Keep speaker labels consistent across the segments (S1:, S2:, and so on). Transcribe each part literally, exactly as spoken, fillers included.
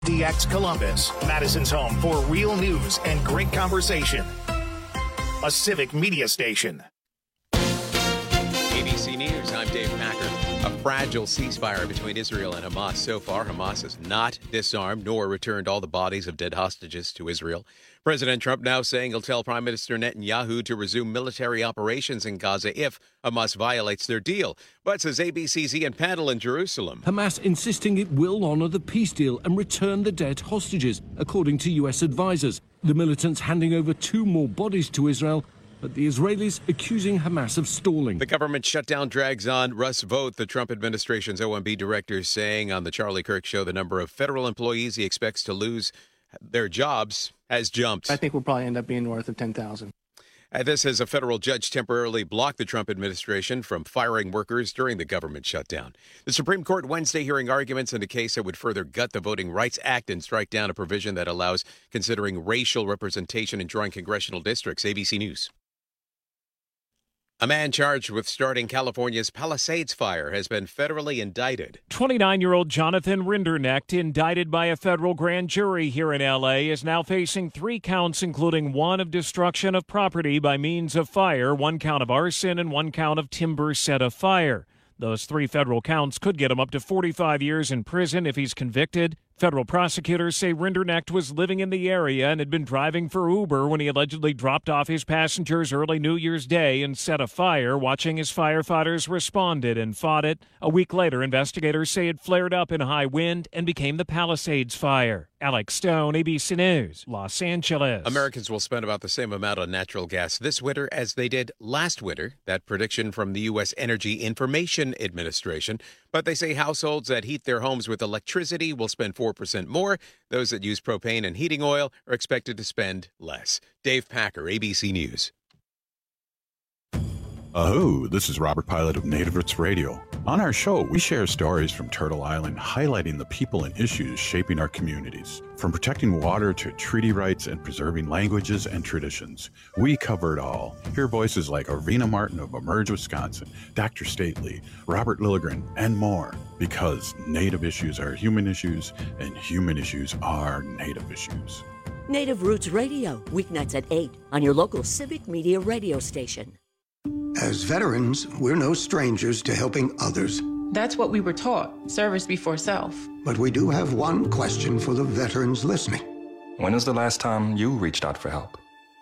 S1: D X Columbus, Madison's home for real news and great conversation. A civic media station.
S2: A B C News, I'm Dave Packer. A fragile ceasefire between Israel and Hamas. So far, Hamas has not disarmed nor returned all the bodies of dead hostages to Israel. President Trump now saying he'll tell Prime Minister Netanyahu to resume military operations in Gaza if Hamas violates their deal. But, says A B C's Ian Pandel in Jerusalem,
S3: Hamas insisting it will honor the peace deal and return the dead hostages, according to U S advisors. The militants handing over two more bodies to Israel, but the Israelis accusing Hamas of stalling.
S2: The government shutdown drags on. Russ Vought, the Trump administration's O M B director, saying on the Charlie Kirk show the number of federal employees he expects to lose their jobs has jumped.
S4: I think we'll probably end up being north of ten thousand.
S2: Uh, this as a federal judge temporarily blocked the Trump administration from firing workers during the government shutdown. The Supreme Court Wednesday hearing arguments in a case that would further gut the Voting Rights Act and strike down a provision that allows considering racial representation in drawing congressional districts. A B C News. A man charged with starting California's Palisades fire has been federally indicted.
S5: twenty-nine-year-old Jonathan Rinderknecht, indicted by a federal grand jury here in L A, is now facing three counts, including one of destruction of property by means of fire, one count of arson, and one count of timber set afire. Those three federal counts could get him up to forty-five years in prison if he's convicted. Federal prosecutors say Rinderknecht was living in the area and had been driving for Uber when he allegedly dropped off his passengers early New Year's Day and set a fire, watching as firefighters responded and fought it. A week later, investigators say it flared up in high wind and became the Palisades Fire. Alex Stone, A B C News, Los Angeles.
S2: Americans will spend about the same amount on natural gas this winter as they did last winter. That prediction from the U S Energy Information Administration. But they say households that heat their homes with electricity will spend four percent more. Those that use propane and heating oil are expected to spend less. Dave Packer, A B C News.
S6: Aho, this is Robert Pilot of Native Roots Radio. On our show, we share stories from Turtle Island highlighting the people and issues shaping our communities. From protecting water to treaty rights and preserving languages and traditions, we cover it all. Hear voices like Arvina Martin of Emerge, Wisconsin, Doctor Stately, Robert Lilligren, and more. Because Native issues are human issues, and human issues are Native issues.
S7: Native Roots Radio, weeknights at eight on your local civic media radio station.
S8: As veterans, we're no strangers to helping others.
S9: That's what we were taught, service before self.
S8: But we do have one question for the veterans listening.
S10: When was the last time you reached out for help?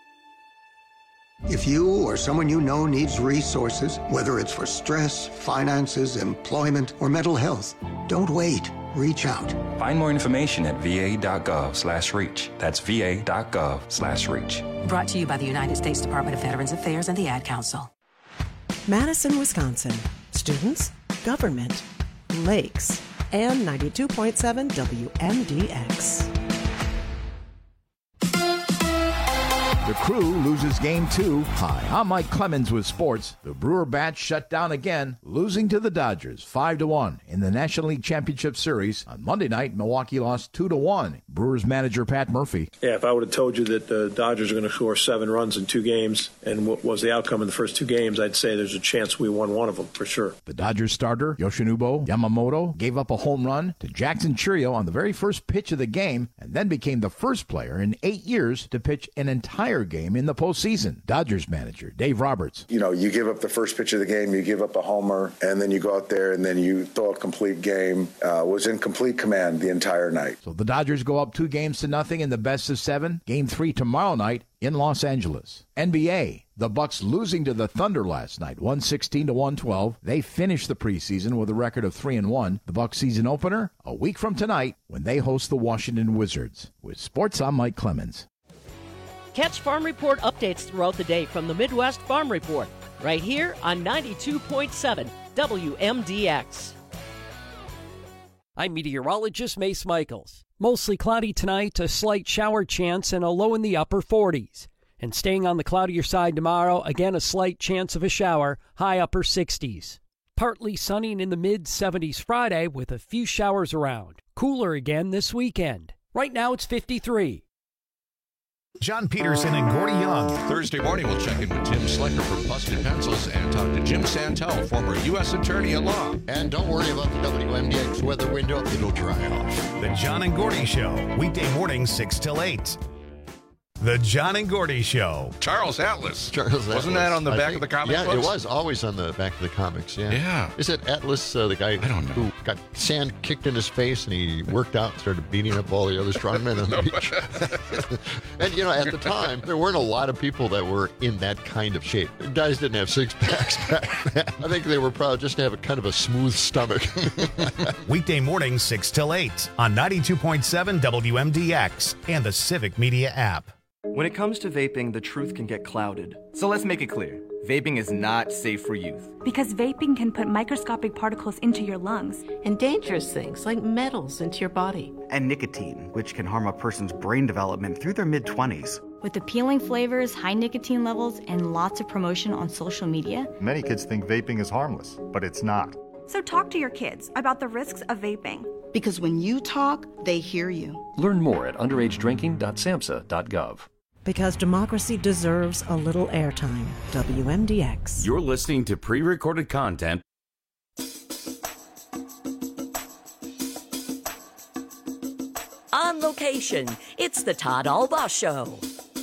S8: If you or someone you know needs resources, whether it's for stress, finances, employment, or mental health, don't wait. Reach out.
S10: Find more information at va.gov slash reach. That's va.gov slash reach.
S11: Brought to you by the United States Department of Veterans Affairs and the Ad Council.
S12: Madison, Wisconsin. Students, government, lakes, and ninety-two point seven W M D X.
S13: The Crew loses game two. Hi, I'm Mike Clemens with sports. The Brewer Bats shut down again, losing to the Dodgers five to one in the National League Championship Series. On Monday night, Milwaukee lost two to one. Brewers manager Pat Murphy.
S14: Yeah, if I would have told you that the Dodgers are going to score seven runs in two games and what was the outcome in the first two games, I'd say there's a chance we won one of them for sure.
S13: The Dodgers starter, Yoshinobu Yamamoto, gave up a home run to Jackson Chourio on the very first pitch of the game and then became the first player in eight years to pitch an entire game in the postseason. Dodgers manager Dave Roberts.
S15: You know, you give up the first pitch of the game, you give up a homer, and then you go out there and then you throw a complete game. Uh, was in complete command the entire night.
S13: So the Dodgers go up two games to nothing in the best of seven. Game three tomorrow night in Los Angeles. N B A. The Bucks losing to the Thunder last night, one sixteen to one twelve. They finished the preseason with a record of three and one. The Bucks season opener a week from tonight when they host the Washington Wizards. With sports, I'm Mike Clemens.
S16: Catch Farm Report updates throughout the day from the Midwest Farm Report, right here on ninety-two point seven W M D X.
S17: I'm meteorologist Mace Michaels. Mostly cloudy tonight, a slight shower chance, and a low in the upper forties. And staying on the cloudier side tomorrow, again a slight chance of a shower, high upper sixties. Partly sunny in the mid-seventies Friday with a few showers around. Cooler again this weekend. Right now it's fifty-three.
S1: John Peterson and Gordy Young.
S18: Thursday morning, we'll check in with Tim Slicker from Busted Pencils and talk to Jim Santel, former U S Attorney at Law.
S19: And don't worry about the W M D X weather window. It'll dry off.
S1: The John and Gordy Show, weekday mornings six till eight. The John and Gordy Show.
S18: Charles Atlas.
S19: Charles Atlas.
S18: Wasn't that on the
S19: I
S18: back
S19: think,
S18: of the comic
S19: yeah,
S18: books?
S19: Yeah, it was always on the back of the comics, yeah.
S18: Yeah.
S19: Is it Atlas, uh, the guy
S18: I don't know.
S19: who got sand kicked in his face and he worked out and started beating up all the other strongmen on the beach? And, you know, at the time, there weren't a lot of people that were in that kind of shape. Guys didn't have six-packs back then. I think they were proud just to have a kind of a smooth stomach.
S1: Weekday mornings six till eight on ninety-two point seven W M D X and the Civic Media app.
S20: When it comes to vaping, the truth can get clouded. So let's make it clear. Vaping is not safe for youth.
S21: Because vaping can put microscopic particles into your lungs.
S22: And dangerous things like metals into your body.
S20: And nicotine, which can harm a person's brain development through their mid-twenties.
S21: With appealing flavors, high nicotine levels, and lots of promotion on social media.
S23: Many kids think vaping is harmless, but it's not.
S24: So talk to your kids about the risks of vaping.
S25: Because when you talk, they hear you.
S26: Learn more at underage drinking dot samhsa dot gov.
S12: Because democracy deserves a little airtime. W M D X.
S27: You're listening to pre-recorded content.
S7: On location, it's the Todd Alba Show.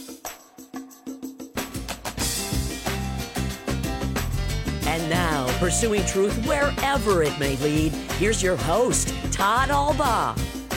S7: And now, pursuing truth wherever it may lead, here's your host, Todd Alba.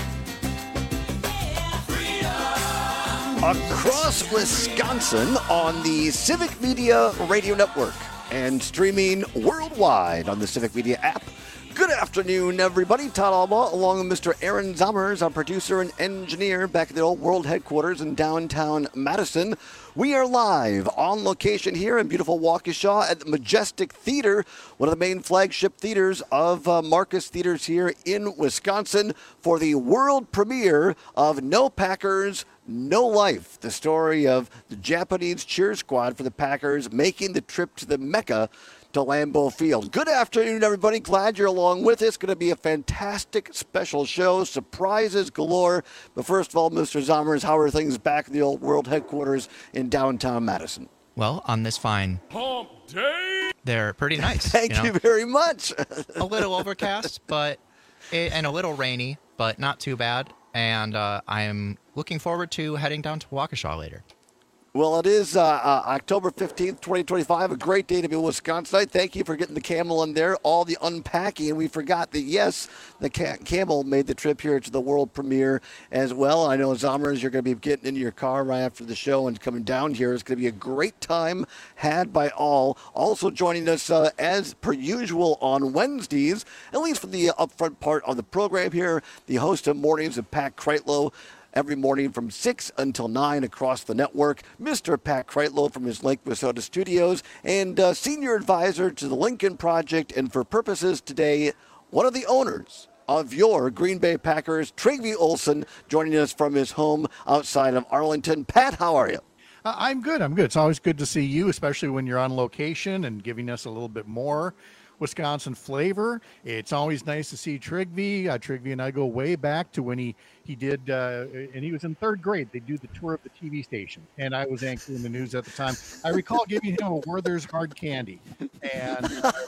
S28: Across Wisconsin on the Civic Media Radio Network and streaming worldwide on the Civic Media app. Good afternoon, everybody. Todd Alba, along with Mister Aaron Zommers, our producer and engineer, back at the old world headquarters in downtown Madison. We are live on location here in beautiful Waukesha at the Majestic Theater, one of the main flagship theaters of uh, Marcus Theaters here in Wisconsin, for the world premiere of No Packers, No Life, the story of the Japanese cheer squad for the Packers making the trip to the Mecca to Lambeau Field. Good afternoon, everybody. Glad you're along with us. Going to be a fantastic special show. Surprises galore. But first of all, Mister Zommers, how are things back at the old world headquarters in downtown Madison?
S29: Well, on this fine
S5: Hump Day,
S29: they're pretty nice.
S28: Thank you,
S29: you, know?
S28: you very much.
S29: A little overcast, but it, and a little rainy, but not too bad. And uh, I'm looking forward to heading down to Waukesha later.
S28: Well, it is uh, uh, October fifteenth, twenty twenty-five, a great day to be in Wisconsin. Thank you for getting the camel in there, all the unpacking. We forgot that, yes, the ca- camel made the trip here to the world premiere as well. I know, Zommers, you're going to be getting into your car right after the show and coming down here. It's going to be a great time had by all. Also joining us, uh, as per usual, on Wednesdays, at least for the upfront part of the program here, the host of Mornings of Pat Kreitlow. Every morning from six until nine across the network, Mister Pat Kreitlow from his Lake Wissota studios and uh, senior advisor to the Lincoln Project, and for purposes today, one of the owners of your Green Bay Packers, Trygve Olsen, joining us from his home outside of Arlington. Pat, how are you?
S30: Uh, I'm good. I'm good. It's always good to see you, especially when you're on location and giving us a little bit more Wisconsin flavor. It's always nice to see Trygve. Uh, Trygve and I go way back to when he, he did, uh, and he was in third grade. They do the tour of the T V station, and I was anchoring the news at the time. I recall giving him a Werther's hard candy, and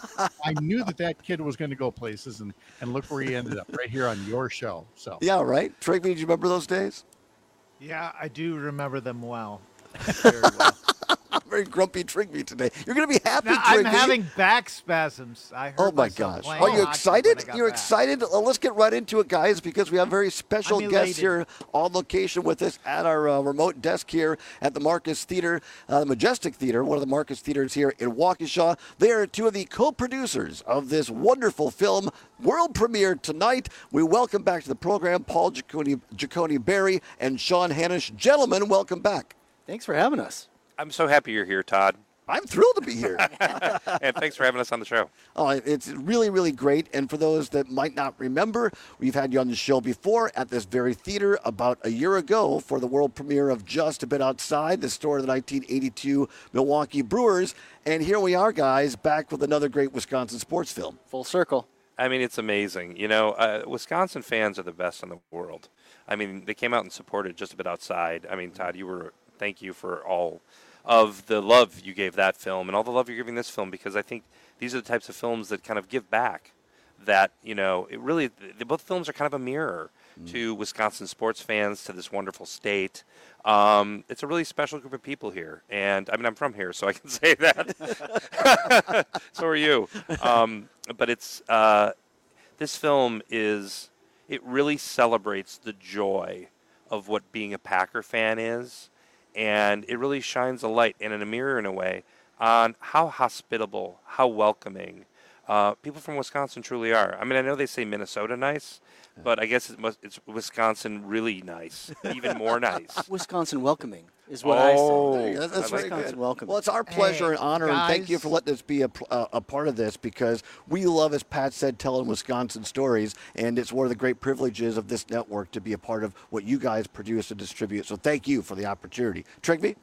S30: I knew that that kid was going to go places, and, and look where he ended up, right here on your show. So
S28: yeah, right? Trygve, do you remember those days?
S31: Yeah, I do remember them well. Very well.
S28: I'm very grumpy Trygve today. You're going to be happy,
S31: no,
S28: Trygve.
S31: I'm having back spasms. I heard
S28: oh, my gosh. Are you excited? You're back. excited? Well, let's get right into it, guys, because we have very special guests here on location with us at our uh, remote desk here at the Marcus Theater, uh, the Majestic Theater, one of the Marcus Theaters here in Waukesha. They are two of the co-producers of this wonderful film, world premiere tonight. We welcome back to the program Paul Giacone, Giacone Berry and Sean Hanisch. Gentlemen, welcome back.
S4: Thanks for having us.
S32: I'm so happy you're here, Todd.
S28: I'm thrilled to be here.
S32: And thanks for having us on the show.
S28: Oh, it's really, really great. And for those that might not remember, we've had you on the show before at this very theater about a year ago for the world premiere of Just a Bit Outside, the story of the nineteen eighty-two Milwaukee Brewers. And here we are, guys, back with another great Wisconsin sports film.
S4: Full circle.
S32: I mean, it's amazing. You know, uh, Wisconsin fans are the best in the world. I mean, they came out and supported Just a Bit Outside. I mean, Todd, you were thank you for all of the love you gave that film and all the love you're giving this film, because I think these are the types of films that kind of give back. That, you know, it really, the, both films are kind of a mirror mm. to Wisconsin sports fans, to this wonderful state. Um, it's a really special group of people here. And, I mean, I'm from here, so I can say that. So are you. Um, but it's, uh, this film is, it really celebrates the joy of what being a Packer fan is. And it really shines a light, and in a mirror in a way, on how hospitable, how welcoming Uh, people from Wisconsin truly are. I mean, I know they say Minnesota nice, but I guess it must, it's Wisconsin really nice, even more nice.
S2: Wisconsin welcoming is what
S28: oh,
S2: I say.
S28: That's, that's
S2: Wisconsin
S28: very good.
S2: welcoming.
S28: Well, it's our pleasure
S2: Hey,
S28: and honor, and thank you
S2: guys.
S28: for letting us be a, a, a part of this, because we love, as Pat said, telling Wisconsin stories, and it's one of the great privileges of this network to be a part of what you guys produce and distribute. So thank you for the opportunity. Trigby?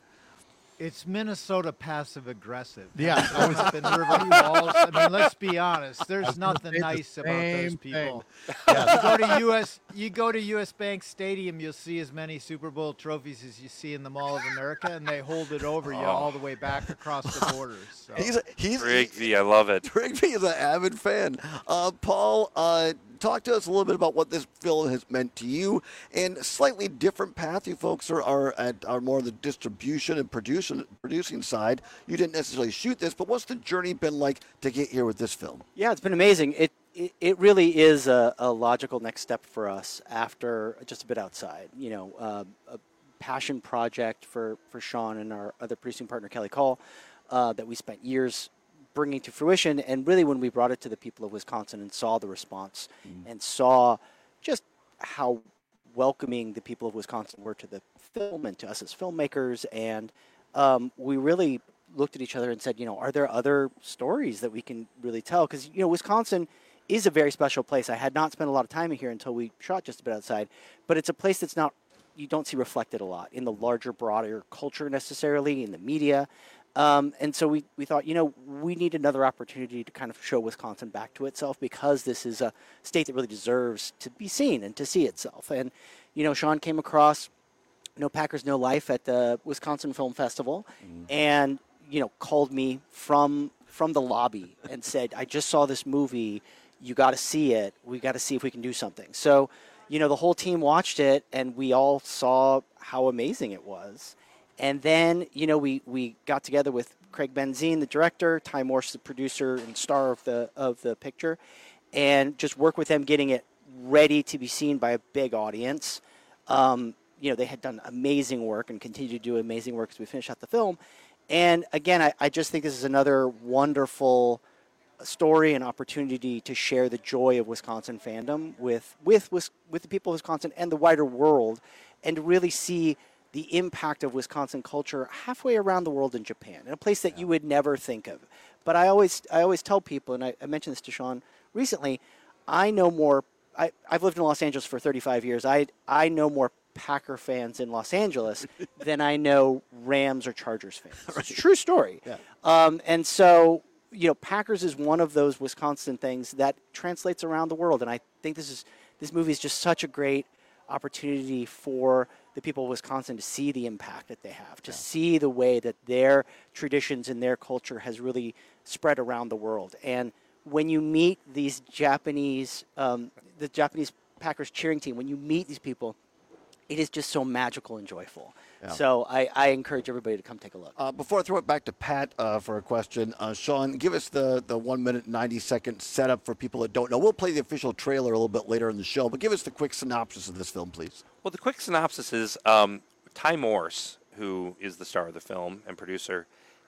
S31: It's Minnesota passive aggressive.
S30: Yeah.
S31: It's up in River Falls. I mean, let's be honest. There's nothing
S30: say the
S31: nice about those
S30: same
S31: people.
S30: thing.
S31: You go to U S You go to U S Bank Stadium, you'll see as many Super Bowl trophies as you see in the Mall of America, and they hold it over you
S32: Oh.
S31: all the way back across the borders. So.
S28: He's a, he's
S32: Rigby, I love it.
S28: Rigby is an avid fan. Uh, Paul, uh, talk to us a little bit about what this film has meant to you, and a slightly different path. You folks are are, at, are more the distribution and producing producing side. You didn't necessarily shoot this, but what's the journey been like to get here with this film?
S2: Yeah, it's been amazing. It it, it really is a, a logical next step for us after Just a Bit Outside. You know, uh, a passion project for, for Sean and our other producing partner, Kelly Call, uh, that we spent years bringing to fruition. And really when we brought it to the people of Wisconsin and saw the response mm. and saw just how welcoming the people of Wisconsin were to the film and to us as filmmakers, and um, we really looked at each other and said, you know, are there other stories that we can really tell? Because, you know, Wisconsin is a very special place. I had not spent a lot of time here until we shot Just a Bit Outside, but it's a place that's not, you don't see reflected a lot in the larger, broader culture necessarily, in the media. Um, and so we, we thought, you know, we need another opportunity to kind of show Wisconsin back to itself, because this is a state that really deserves to be seen and to see itself. And, you know, Sean came across No Packers, No Life at the Wisconsin Film Festival mm. and, you know, called me from from the lobby and said, I just saw this movie. You got to see it. We got to see if we can do something. So, you know, the whole team watched it, and we all saw how amazing it was. And then, you know, we, we got together with Craig Benzine, the director, Ty Morse, the producer and star of the of the picture, and just work with them getting it ready to be seen by a big audience. Um, you know, they had done amazing work and continue to do amazing work as we finish out the film. And again, I, I just think this is another wonderful story and opportunity to share the joy of Wisconsin fandom with with with, with the people of Wisconsin and the wider world, and to really see the impact of Wisconsin culture halfway around the world in Japan, in a place that you would never think of. But I always I always tell people, and I, I mentioned this to Sean recently, I know more, I, I've lived in Los Angeles for thirty-five years. I I know more Packer fans in Los Angeles than I know Rams or Chargers fans. Right. It's a true story. Yeah. Um, and so, you know, Packers is one of those Wisconsin things that translates around the world. And I think this is this movie is just such a great opportunity for the people of Wisconsin to see the impact that they have, to yeah. see the way that their traditions and their culture has really spread around the world. And when you meet these Japanese, um, the Japanese Packers cheering team, when you meet these people, it is just so magical and joyful. Yeah. So I, I encourage everybody to come take a look.
S28: Uh, before I throw it back to Pat uh, for a question, uh, Sean, give us the, the one minute, ninety second setup for people that don't know. We'll play the official trailer a little bit later in the show, but give us the quick synopsis of this film, please.
S32: Well, the quick synopsis is um, Ty Morse, who is the star of the film and producer,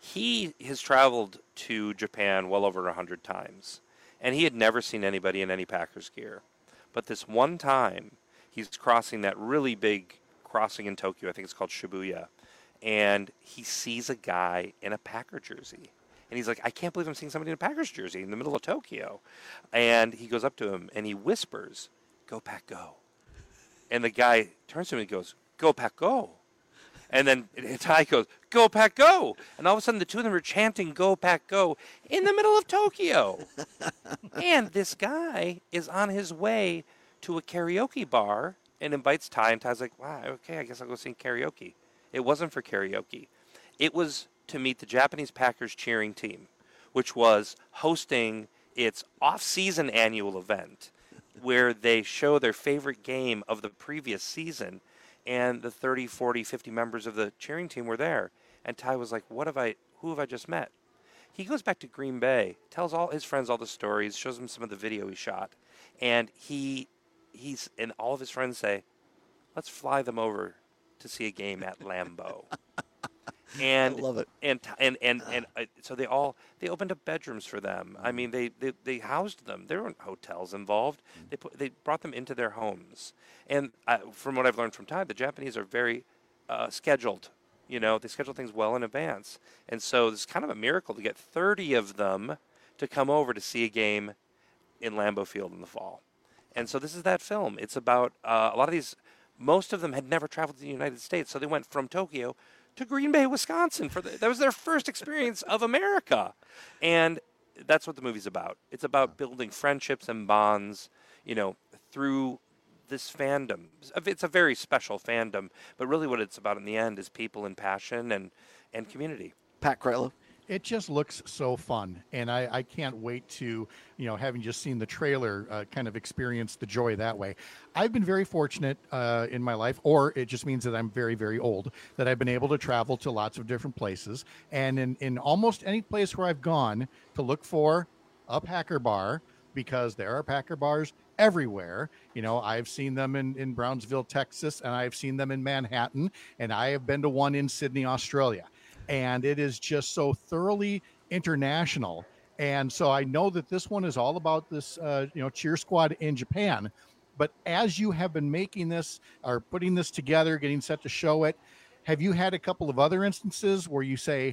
S32: he has traveled to Japan well over one hundred times, and he had never seen anybody in any Packers gear. But this one time, he's crossing that really big crossing in Tokyo, I think it's called Shibuya, and he sees a guy in a Packer jersey. And he's like, I can't believe I'm seeing somebody in a Packers jersey in the middle of Tokyo. And he goes up to him, and he whispers, "Go Pack Go." And the guy turns to him and goes, "Go Pack Go." And then Ty goes, "Go Pack Go." And all of a sudden, the two of them are chanting, "Go Pack Go," in the middle of Tokyo. And this guy is on his way to a karaoke bar and invites Ty, and Ty's like, wow, okay, I guess I'll go sing karaoke. It wasn't for karaoke. It was to meet the Japanese Packers cheering team, which was hosting its off-season annual event where they show their favorite game of the previous season, and the thirty, forty, fifty members of the cheering team were there. And Ty was like, what have I, who have I just met? He goes back to Green Bay, tells all his friends all the stories, shows them some of the video he shot, and he, he's, and all of his friends say, let's fly them over to see a game at Lambeau. And
S28: I love it.
S32: And and and and uh, so they all they opened up bedrooms for them. I mean, they, they, they housed them. There weren't hotels involved. They put they brought them into their homes. And uh, from what I've learned from Ty, the Japanese are very uh, scheduled. You know, they schedule things well in advance. And so it's kind of a miracle to get thirty of them to come over to see a game in Lambeau Field in the fall. And so this is that film. It's about uh, a lot of these. Most of them had never traveled to the United States, so they went from Tokyo to Green Bay, Wisconsin. For the, that was their first experience of America. And that's what the movie's about. It's about building friendships and bonds, you know, through this fandom. It's a very special fandom, but really what it's about in the end is people and passion and, and community.
S28: Pat Kreitlow.
S30: It just looks so fun, and I, I can't wait to, you know, having just seen the trailer, uh, kind of experience the joy that way. I've been very fortunate uh, in my life, or it just means that I'm very, very old, that I've been able to travel to lots of different places. And in, in almost any place where I've gone to look for a Packer bar, because there are Packer bars everywhere. You know, I've seen them in, in Brownsville, Texas, and I've seen them in Manhattan, and I have been to one in Sydney, Australia. And it is just so thoroughly international. And so I know that this one is all about this, uh, you know, cheer squad in Japan. But as you have been making this or putting this together, getting set to show it, have you had a couple of other instances where you say,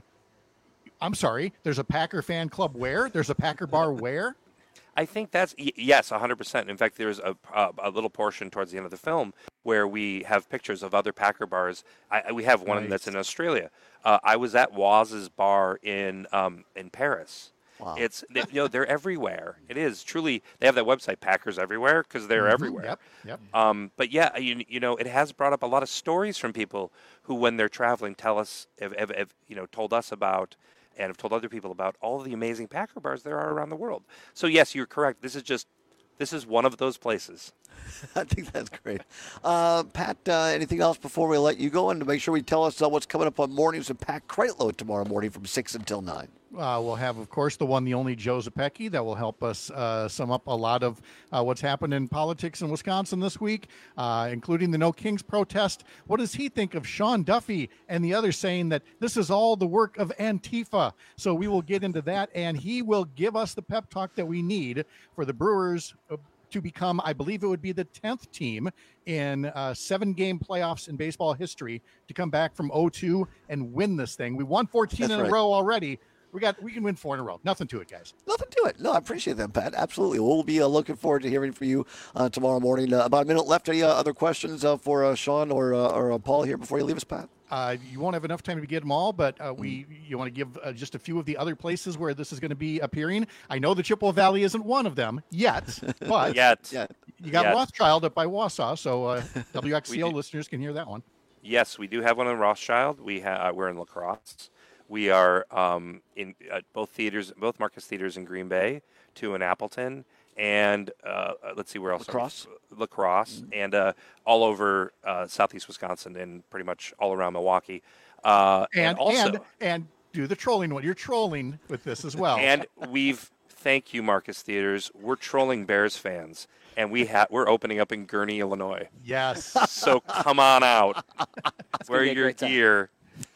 S30: I'm sorry, there's a Packer fan club where? There's a Packer bar where?
S32: I think that's, yes, one hundred percent. In fact, there's a, a, a little portion towards the end of the film where we have pictures of other Packer bars. I, we have one nice. that's in Australia. Uh, I was at Waz's bar in um, in Paris.
S28: Wow.
S32: It's they, you know they're everywhere. It is truly. They have that website Packers Everywhere because they're mm-hmm. everywhere.
S30: Yep. Yep.
S32: Um, but yeah, you, you know, it has brought up a lot of stories from people who, when they're traveling, tell us, have, have, have you know, told us about. And have told other people about all the amazing Packer bars there are around the world. So yes, you're correct. This is just, this is one of those places.
S28: I think that's great. Uh, Pat, uh, anything else before we let you go? And to make sure we tell us uh, what's coming up on Mornings with Pat Kreitlow tomorrow morning from six until nine.
S30: Uh, we'll have, of course, the one, the only Joe Zepecki that will help us uh, sum up a lot of uh, what's happened in politics in Wisconsin this week, uh, including the No Kings protest. What does he think of Sean Duffy and the others saying that this is all the work of Antifa? So we will get into that, and he will give us the pep talk that we need for the Brewers uh, to become, I believe it would be the tenth team in uh, seven-game playoffs in baseball history to come back from oh two and win this thing. We won fourteen
S28: That's
S30: in
S28: right.
S30: a row already. We got. We can win four in a row. Nothing to it, guys.
S28: Nothing to it. No, I appreciate that, Pat. Absolutely. We'll be uh, looking forward to hearing from you uh, tomorrow morning. Uh, about a minute left. Any uh, other questions uh, for uh, Sean or uh, or uh, Paul here before you leave us, Pat?
S30: Uh, you won't have enough time to get them all, but uh, we you want to give uh, just a few of the other places where this is going to be appearing. I know the Chippewa Valley isn't one of them yet, but
S32: Yet.
S28: Yeah.
S30: you got
S32: Yet.
S30: Rothschild up by Wausau, so uh, W X C O
S32: We do.
S30: listeners can hear that one.
S32: Yes, we do have one in Rothschild. We ha- we're in La Crosse. We are um, in uh, both theaters, both Marcus Theaters in Green Bay, two in Appleton, and uh, let's see where else.
S28: La Crosse?
S32: La Crosse, mm-hmm. and uh, all over uh, southeast Wisconsin and pretty much all around Milwaukee. Uh,
S30: And
S32: and also,
S30: and and do the trolling one. You're trolling with this as well.
S32: and we've thank you, Marcus Theaters. We're trolling Bears fans, and we ha- we're opening up in Gurnee, Illinois.
S30: yes.
S32: So come on out, wear
S2: be a
S32: your
S2: great time.
S32: gear.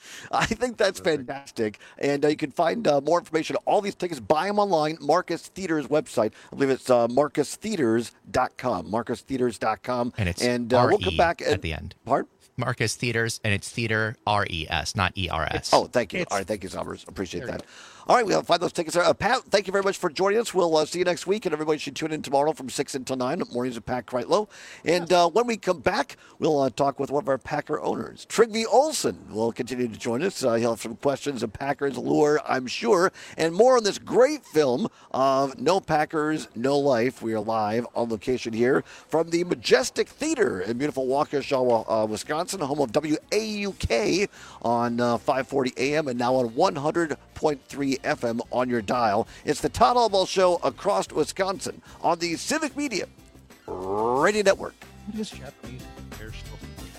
S28: I think that's fantastic. And uh, you can find uh, more information on all these tickets. Buy them online. Marcus Theaters website. I believe it's uh, marcus theaters dot com. marcus theaters dot com.
S29: And it's
S28: and, uh,
S29: R E
S28: we'll come back
S29: at
S28: and,
S29: the end.
S28: Pardon?
S29: Marcus Theaters, and it's theater R E S, not E R S.
S28: Oh, thank you.
S30: It's-
S28: All right, thank you, Summers. Appreciate
S30: There you
S28: that. All right, we'll find those tickets there. Uh, Pat, thank you very much for joining us. We'll uh, see you next week, and everybody should tune in tomorrow from six until nine. Mornings with Pat Kreitlow. And uh, when we come back, we'll uh, talk with one of our Packer owners. Trygve Olsen will continue to join us. Uh, he'll have some questions of Packers lure, I'm sure, and more on this great film of No Packers, No Life. We are live on location here from the Majestic Theater in beautiful Waukesha, uh, Wisconsin, home of W A U K on uh, five forty A M and now on one hundred point three F M on your dial. It's the Todd Albaugh Show across Wisconsin on the Civic Media Radio Network.
S30: It is Japanese hair still.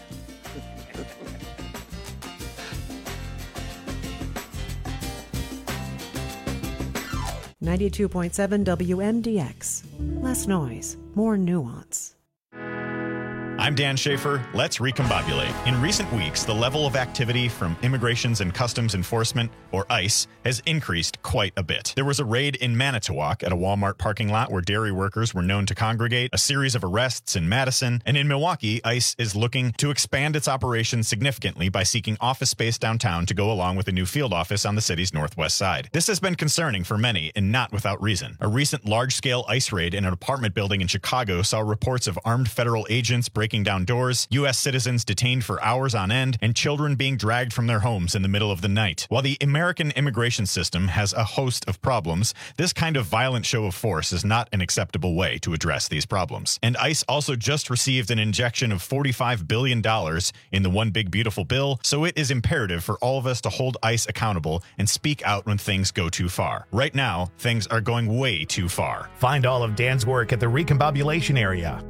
S12: ninety-two point seven W M D X. Less noise, more nuance.
S3: I'm Dan Schaefer. Let's recombobulate. In recent weeks, the level of activity from Immigrations and Customs Enforcement, or ICE, has increased quite a bit. There was a raid in Manitowoc at a Walmart parking lot where dairy workers were known to congregate, a series of arrests in Madison, and in Milwaukee, ICE is looking to expand its operations significantly by seeking office space downtown to go along with a new field office on the city's northwest side. This has been concerning for many, and not without reason. A recent large-scale ICE raid in an apartment building in Chicago saw reports of armed federal agents breaking down doors, U S citizens detained for hours on end, and children being dragged from their homes in the middle of the night. While the American immigration system has a host of problems, this kind of violent show of force is not an acceptable way to address these problems. And ICE also just received an injection of forty-five billion dollars in the One Big Beautiful Bill, so it is imperative for all of us to hold ICE accountable and speak out when things go too far. Right now, things are going way too far.
S6: Find all of Dan's work at the Recombobulation area.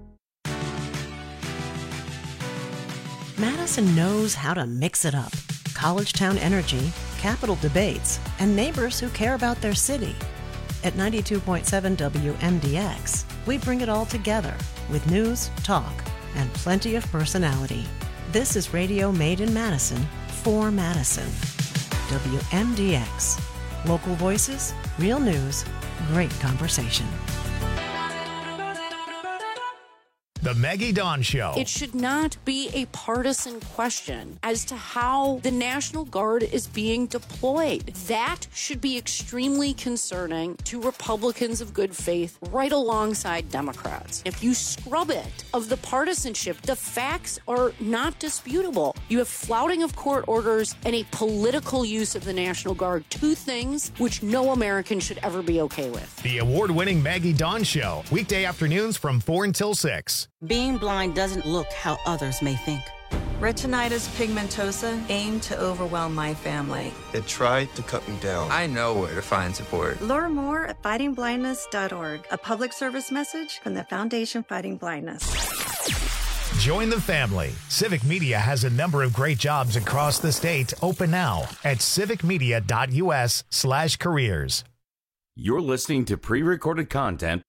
S12: Madison knows how to mix it up. College Town energy, Capitol debates, and neighbors who care about their city. At ninety-two point seven W M D X, we bring it all together with news, talk, and plenty of personality. This is radio made in Madison for Madison. W M D X. Local voices, real news, great conversation.
S6: The Maggie Dawn Show.
S8: It should not be a partisan question as to how the National Guard is being deployed. That should be extremely concerning to Republicans of good faith right alongside Democrats. If you scrub it of the partisanship, the facts are not disputable. You have flouting of court orders and a political use of the National Guard, two things which no American should ever be okay with.
S6: The award-winning Maggie Dawn Show, weekday afternoons from four until six.
S9: Being blind doesn't look how others may think.
S10: Retinitis pigmentosa aimed to overwhelm my family.
S11: It tried to cut me down. I know where to find support.
S24: Learn more at fighting blindness dot org, a public service message from the Foundation Fighting Blindness.
S6: Join the family. Civic Media has a number of great jobs across the state open now at civicmedia.us slash careers.
S27: You're listening to pre-recorded content.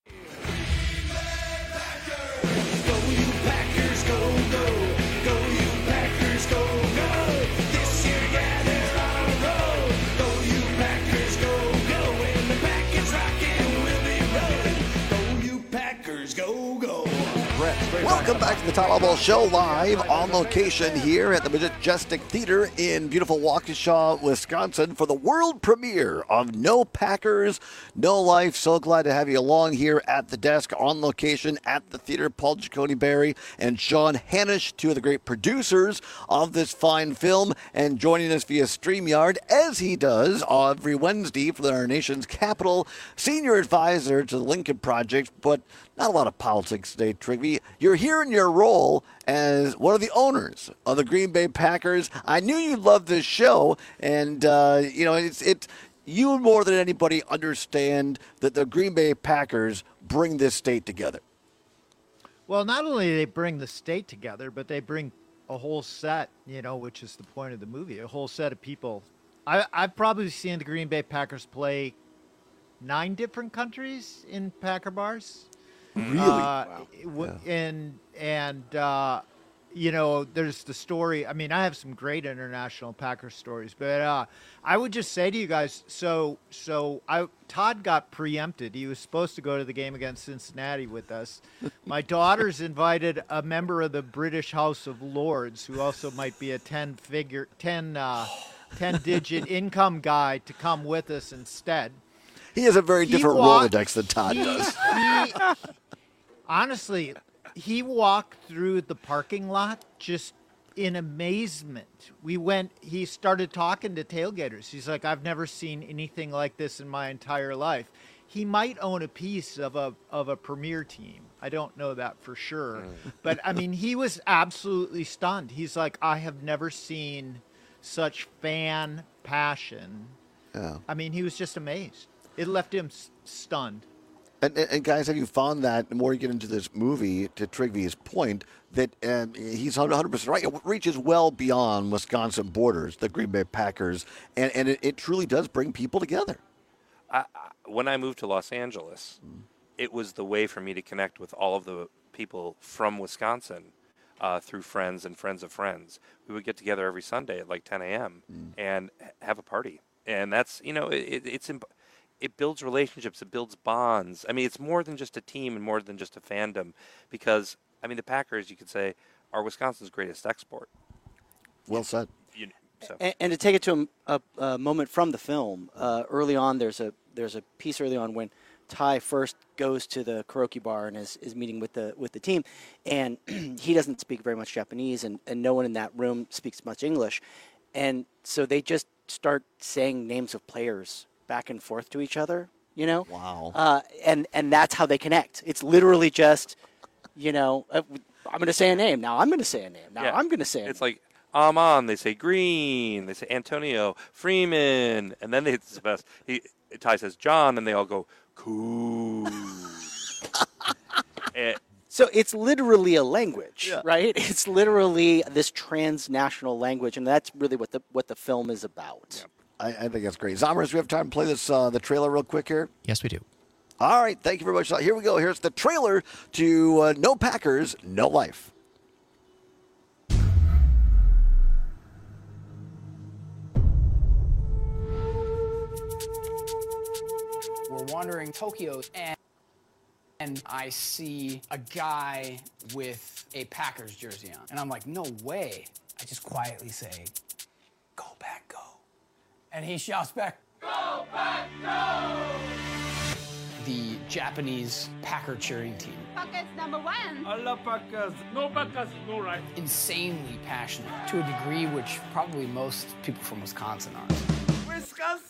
S28: Welcome back to the Todd Albaugh Show, live on location here at the Majestic Theater in beautiful Waukesha, Wisconsin, for the world premiere of No Packers, No Life. So glad to have you along here at the desk, on location at the theater. Paul Giacone Berry and Sean Hanish, two of the great producers of this fine film, and joining us via StreamYard, as he does every Wednesday for our nation's capital, senior advisor to the Lincoln Project, but not a lot of politics today, Trygve. You're here in your role as one of the owners of the Green Bay Packers. I knew you loved this show, and uh, you know it's it's you more than anybody understand that the Green Bay Packers bring this state together.
S31: Well, not only do they bring the state together, but they bring a whole set, you know, which is the point of the movie, a whole set of people. I, I've probably seen the Green Bay Packers play nine different countries in Packer bars.
S28: Really?
S31: Uh,
S28: wow.
S31: yeah. And, and uh, you know, there's the story. I mean, I have some great international Packer stories, but uh, I would just say to you guys, so so I Todd got preempted. He was supposed to go to the game against Cincinnati with us. My daughter's invited a member of the British House of Lords, who also might be a ten-figure, ten uh, ten-digit income guy to come with us instead.
S28: He has a very
S31: He
S28: different
S31: walked-
S28: Rolodex than Todd
S31: he-
S28: does.
S31: he- honestly, he walked through the parking lot just in amazement. We went, he started talking to tailgaters. He's like, I've never seen anything like this in my entire life. He might own a piece of a of a premier team. I don't know that for sure. But I mean, he was absolutely stunned. He's like, I have never seen such fan passion.
S28: Yeah.
S31: I mean, he was just amazed. It left him s- stunned.
S28: And, and, and guys, have you found that the more you get into this movie, to Trigvy's point, that um, he's one hundred percent right. It reaches well beyond Wisconsin borders, the Green Bay Packers, and, and it, it truly does bring people together.
S32: I, I, when I moved to Los Angeles, mm. it was the way for me to connect with all of the people from Wisconsin uh, through friends and friends of friends. We would get together every Sunday at like ten a.m. Mm. and have a party. And that's, you know, it, it, it's imp- it builds relationships. It builds bonds. I mean, it's more than just a team and more than just a fandom because, I mean, the Packers, you could say, are Wisconsin's greatest export.
S28: Well said.
S32: You, so.
S2: And, and to take it to a, a, a moment from the film, uh, early on, there's a there's a piece early on when Ty first goes to the karaoke bar and is, is meeting with the with the team, and he doesn't speak very much Japanese, and, and no one in that room speaks much English, and so they just start saying names of players back and forth to each other, you know?
S28: Wow.
S2: Uh, and, and that's how they connect. It's literally just, you know, uh, I'm going to say a name. Now I'm going to say a name. Now
S32: Yeah.
S2: I'm going to say a
S32: It's
S2: name.
S32: like Amon, they say Green, they say Antonio, Freeman, and then they, it's the best. He, Ty says John, and they all go, cool. and,
S2: So it's literally a language,
S28: Yeah.
S2: right? It's literally this transnational language, and that's really what the what the film is about.
S28: I, I think that's great. Zombers, we have time to play this uh, the trailer real quick here?
S29: Yes, we do.
S28: All right, thank you very much. Here we go. Here's the trailer to uh, No Packers, No Life.
S1: We're wandering Tokyo, and, and I see a guy with a Packers jersey on. And I'm like, no way. I just quietly say, go back, go. And he shouts back, go back, go! The Japanese Packer cheering team.
S13: Packers number one.
S1: I love Packers. No Packers, no right. Insanely passionate to a degree which probably most people from Wisconsin are. Wisconsin!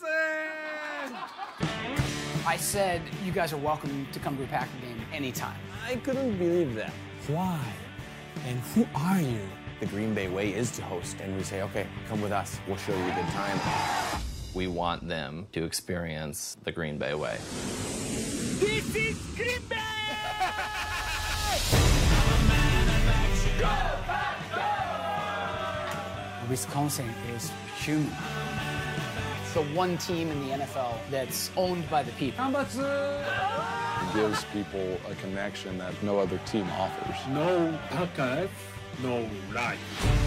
S1: I said, you guys are welcome to come to a Packer game anytime.
S14: I couldn't believe that. Why? And who are you? The Green Bay way is to host, and we say, okay, come with us. We'll show you a good time.
S15: We want them to experience the Green Bay way.
S1: This is Green Bay! Wisconsin is human. It's the one team in the N F L that's owned by the people.
S16: It gives people a connection that no other team offers.
S14: No Packers, no life.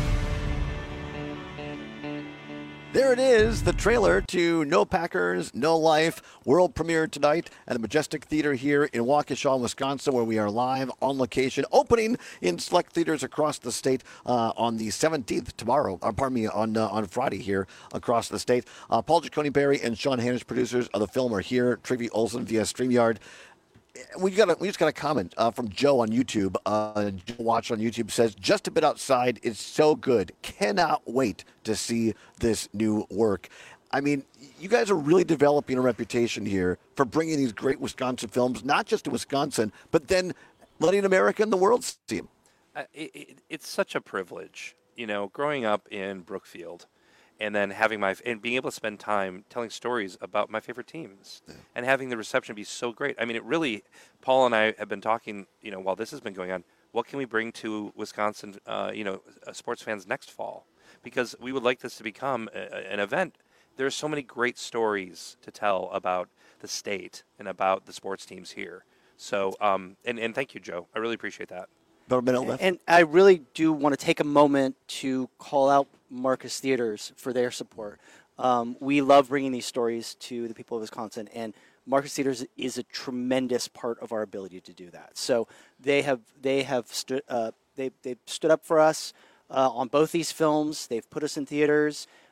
S28: There it is, the trailer to No Packers, No Life, world premiere tonight at the Majestic Theater here in Waukesha, Wisconsin, where we are live on location, opening in select theaters across the state uh, on the seventeenth, tomorrow, or pardon me, on uh, on Friday here across the state. Uh, Paul Giacone Berry and Sean Hanish, producers of the film, are here. Trivy Olson via StreamYard. We got a, we just got a comment uh, from Joe on YouTube. Uh, Joe Watch on YouTube says, just a bit outside. It's so good. Cannot wait to see this new work. I mean, you guys are really developing a reputation here for bringing these great Wisconsin films, not just to Wisconsin, but then letting America and the world see them.
S32: Uh, it, it, it's such a privilege, you know, growing up in Brookfield and then having my, and being able to spend time telling stories about my favorite teams yeah. and having the reception be so great. I mean, it really, Paul and I have been talking, you know, while this has been going on, what can we bring to Wisconsin, uh, you know, uh, sports fans next fall? Because we would like this to become a, an event. There are so many great stories to tell about the state and about the sports teams here. So, um, and, and thank you, Joe. I really appreciate that.
S2: And I really do want to take a moment to call out Marcus Theaters for their support. Um, we love bringing these stories to the people of Wisconsin, and Marcus Theaters is a tremendous part of our ability to do that. So they have they have stood uh, they they stood up for us uh, on both these films. They've put us in theaters.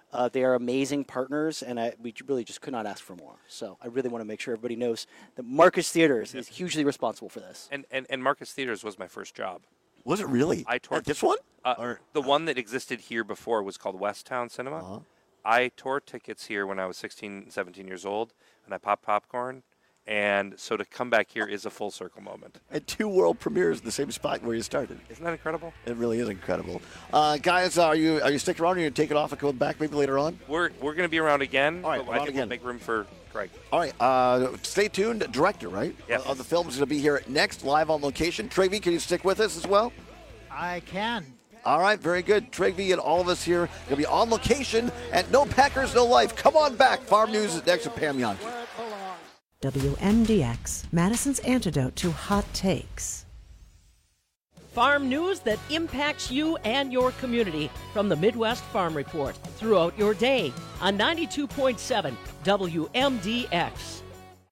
S2: Uh, they are amazing partners, and I, we really just could not ask for more. So I really want to make sure everybody knows that Marcus Theaters yeah. is hugely responsible for this.
S32: And, and and Marcus Theaters was my first job.
S28: Was it really?
S32: I toured
S28: At this one?
S32: Uh,
S28: or,
S32: the one that existed here before was called West Town Cinema.
S28: Uh-huh.
S32: I tore tickets here when I was sixteen, seventeen years old, and I popped popcorn. And so to come back here is a full circle moment.
S28: And two world premieres in the same spot where you started.
S32: Isn't that incredible?
S28: It really is incredible. Uh, guys, are you are you sticking around or are you going to take it off and come back maybe later on?
S32: We're we're going to be around again.
S28: All right,
S32: but I
S28: around
S32: think
S28: again.
S2: Uh,
S32: we'll make room for Craig.
S28: All right, uh, stay tuned. Director, right?
S32: Yes.
S28: Of the film is going to be here next, live on location. Trigby, can you stick with us as well?
S31: I can.
S28: All right, very good. Trigby and all of us here going to be on location at No Packers, No Life. Come on back. Farm News is next with Pam Yankee.
S12: W M D X, Madison's antidote to hot takes.
S5: Farm news that impacts you and your community from the Midwest Farm Report throughout your day on ninety-two point seven W M D X.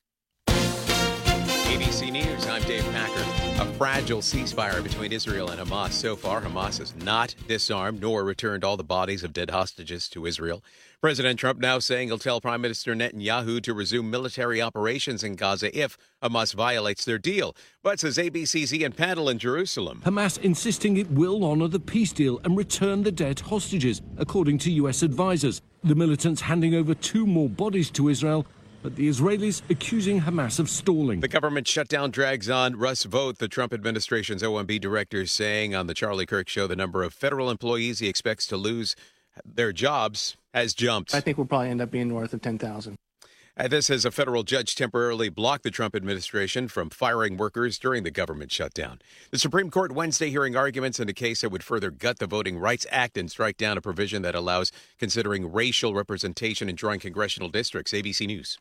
S7: A B C News, I'm Dave Packer. A fragile ceasefire between Israel and Hamas. So far, Hamas has not disarmed nor returned all the bodies of dead hostages to Israel. President Trump now saying he'll tell Prime Minister Netanyahu to resume military operations in Gaza if Hamas violates their deal. But, says A B C's Ian Pandel in Jerusalem,
S13: Hamas insisting it will honor the peace deal and return the dead hostages, according to U S advisors. The militants handing over two more bodies to Israel, but the Israelis accusing Hamas of stalling.
S7: The government shutdown drags on. Russ Vought, the Trump administration's O M B director, saying on the Charlie Kirk Show the number of federal employees he expects to lose their jobs has jumped.
S4: I think we'll probably end up being north of ten thousand.
S7: And this as a federal judge temporarily blocked the Trump administration from firing workers during the government shutdown. The Supreme Court Wednesday hearing arguments in a case that would further gut the Voting Rights Act and strike down a provision that allows considering racial representation in drawing congressional districts. A B C News.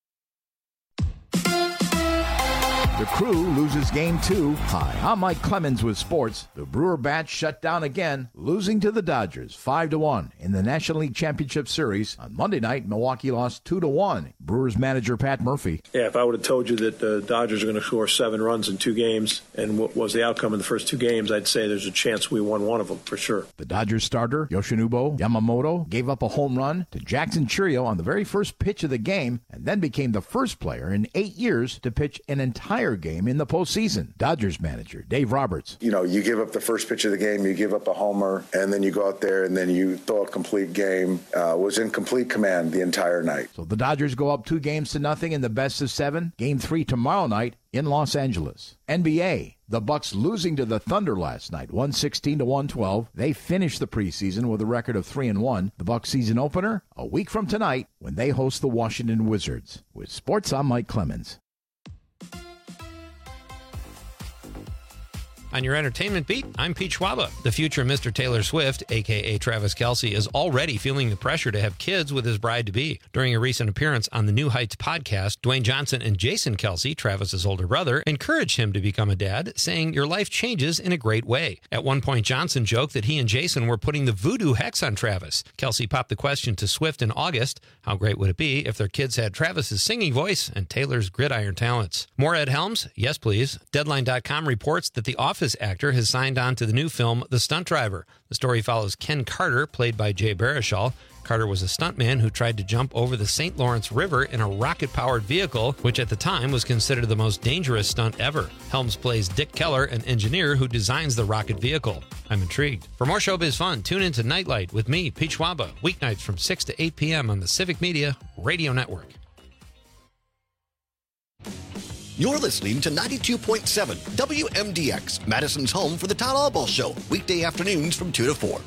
S17: The Crew loses game two. Hi, I'm Mike Clemens with sports. The Brewer Bats shut down again, losing to the Dodgers five to one in the National League Championship Series. On Monday night, Milwaukee lost two to one. Brewers manager Pat Murphy.
S18: Yeah, if I would have told you that the Dodgers are going to score seven runs in two games and what was the outcome in the first two games, I'd say there's a chance we won one of them for sure.
S17: The Dodgers starter, Yoshinobu Yamamoto, gave up a home run to Jackson Chourio on the very first pitch of the game and then became the first player in eight years to pitch an entire game in the postseason. Dodgers manager Dave Roberts.
S19: You know, you give up the first pitch of the game, you give up a homer, and then you go out there and then you throw a complete game. Uh, was in complete command the entire night.
S17: So the Dodgers go up two games to nothing in the best of seven. Game three tomorrow night in Los Angeles. N B A. The Bucks losing to the Thunder last night, one sixteen to one twelve. They finished the preseason with a record of three and one. The Bucks season opener a week from tonight when they host the Washington Wizards. With sports, I'm Mike Clemens.
S20: On your entertainment beat, I'm Pete Schwaba. The future Mister Taylor Swift, a k a. Travis Kelce, is already feeling the pressure to have kids with his bride-to-be. During a recent appearance on the New Heights podcast, Dwayne Johnson and Jason Kelce, Travis's older brother, encouraged him to become a dad, saying, "Your life changes in a great way." At one point, Johnson joked that he and Jason were putting the voodoo hex on Travis. Kelce popped the question to Swift in August, how great would it be if their kids had Travis's singing voice and Taylor's gridiron talents? More Ed Helms? Yes, please. Deadline dot com reports that The Office actor has signed on to the new film The Stunt Driver. The story follows Ken Carter, played by Jay Baruchel. Carter was a stuntman who tried to jump over the Saint Lawrence River in a rocket-powered vehicle, which at the time was considered the most dangerous stunt ever. Helms plays Dick Keller, an engineer who designs the rocket vehicle. I'm intrigued. For more showbiz fun, tune in to Nightlight with me, Pete Schwaba, weeknights from six to eight p.m. on the Civic Media Radio Network.
S28: You're listening to ninety-two point seven W M D X, Madison's home for the Todd Albaugh Show, weekday afternoons from two to four.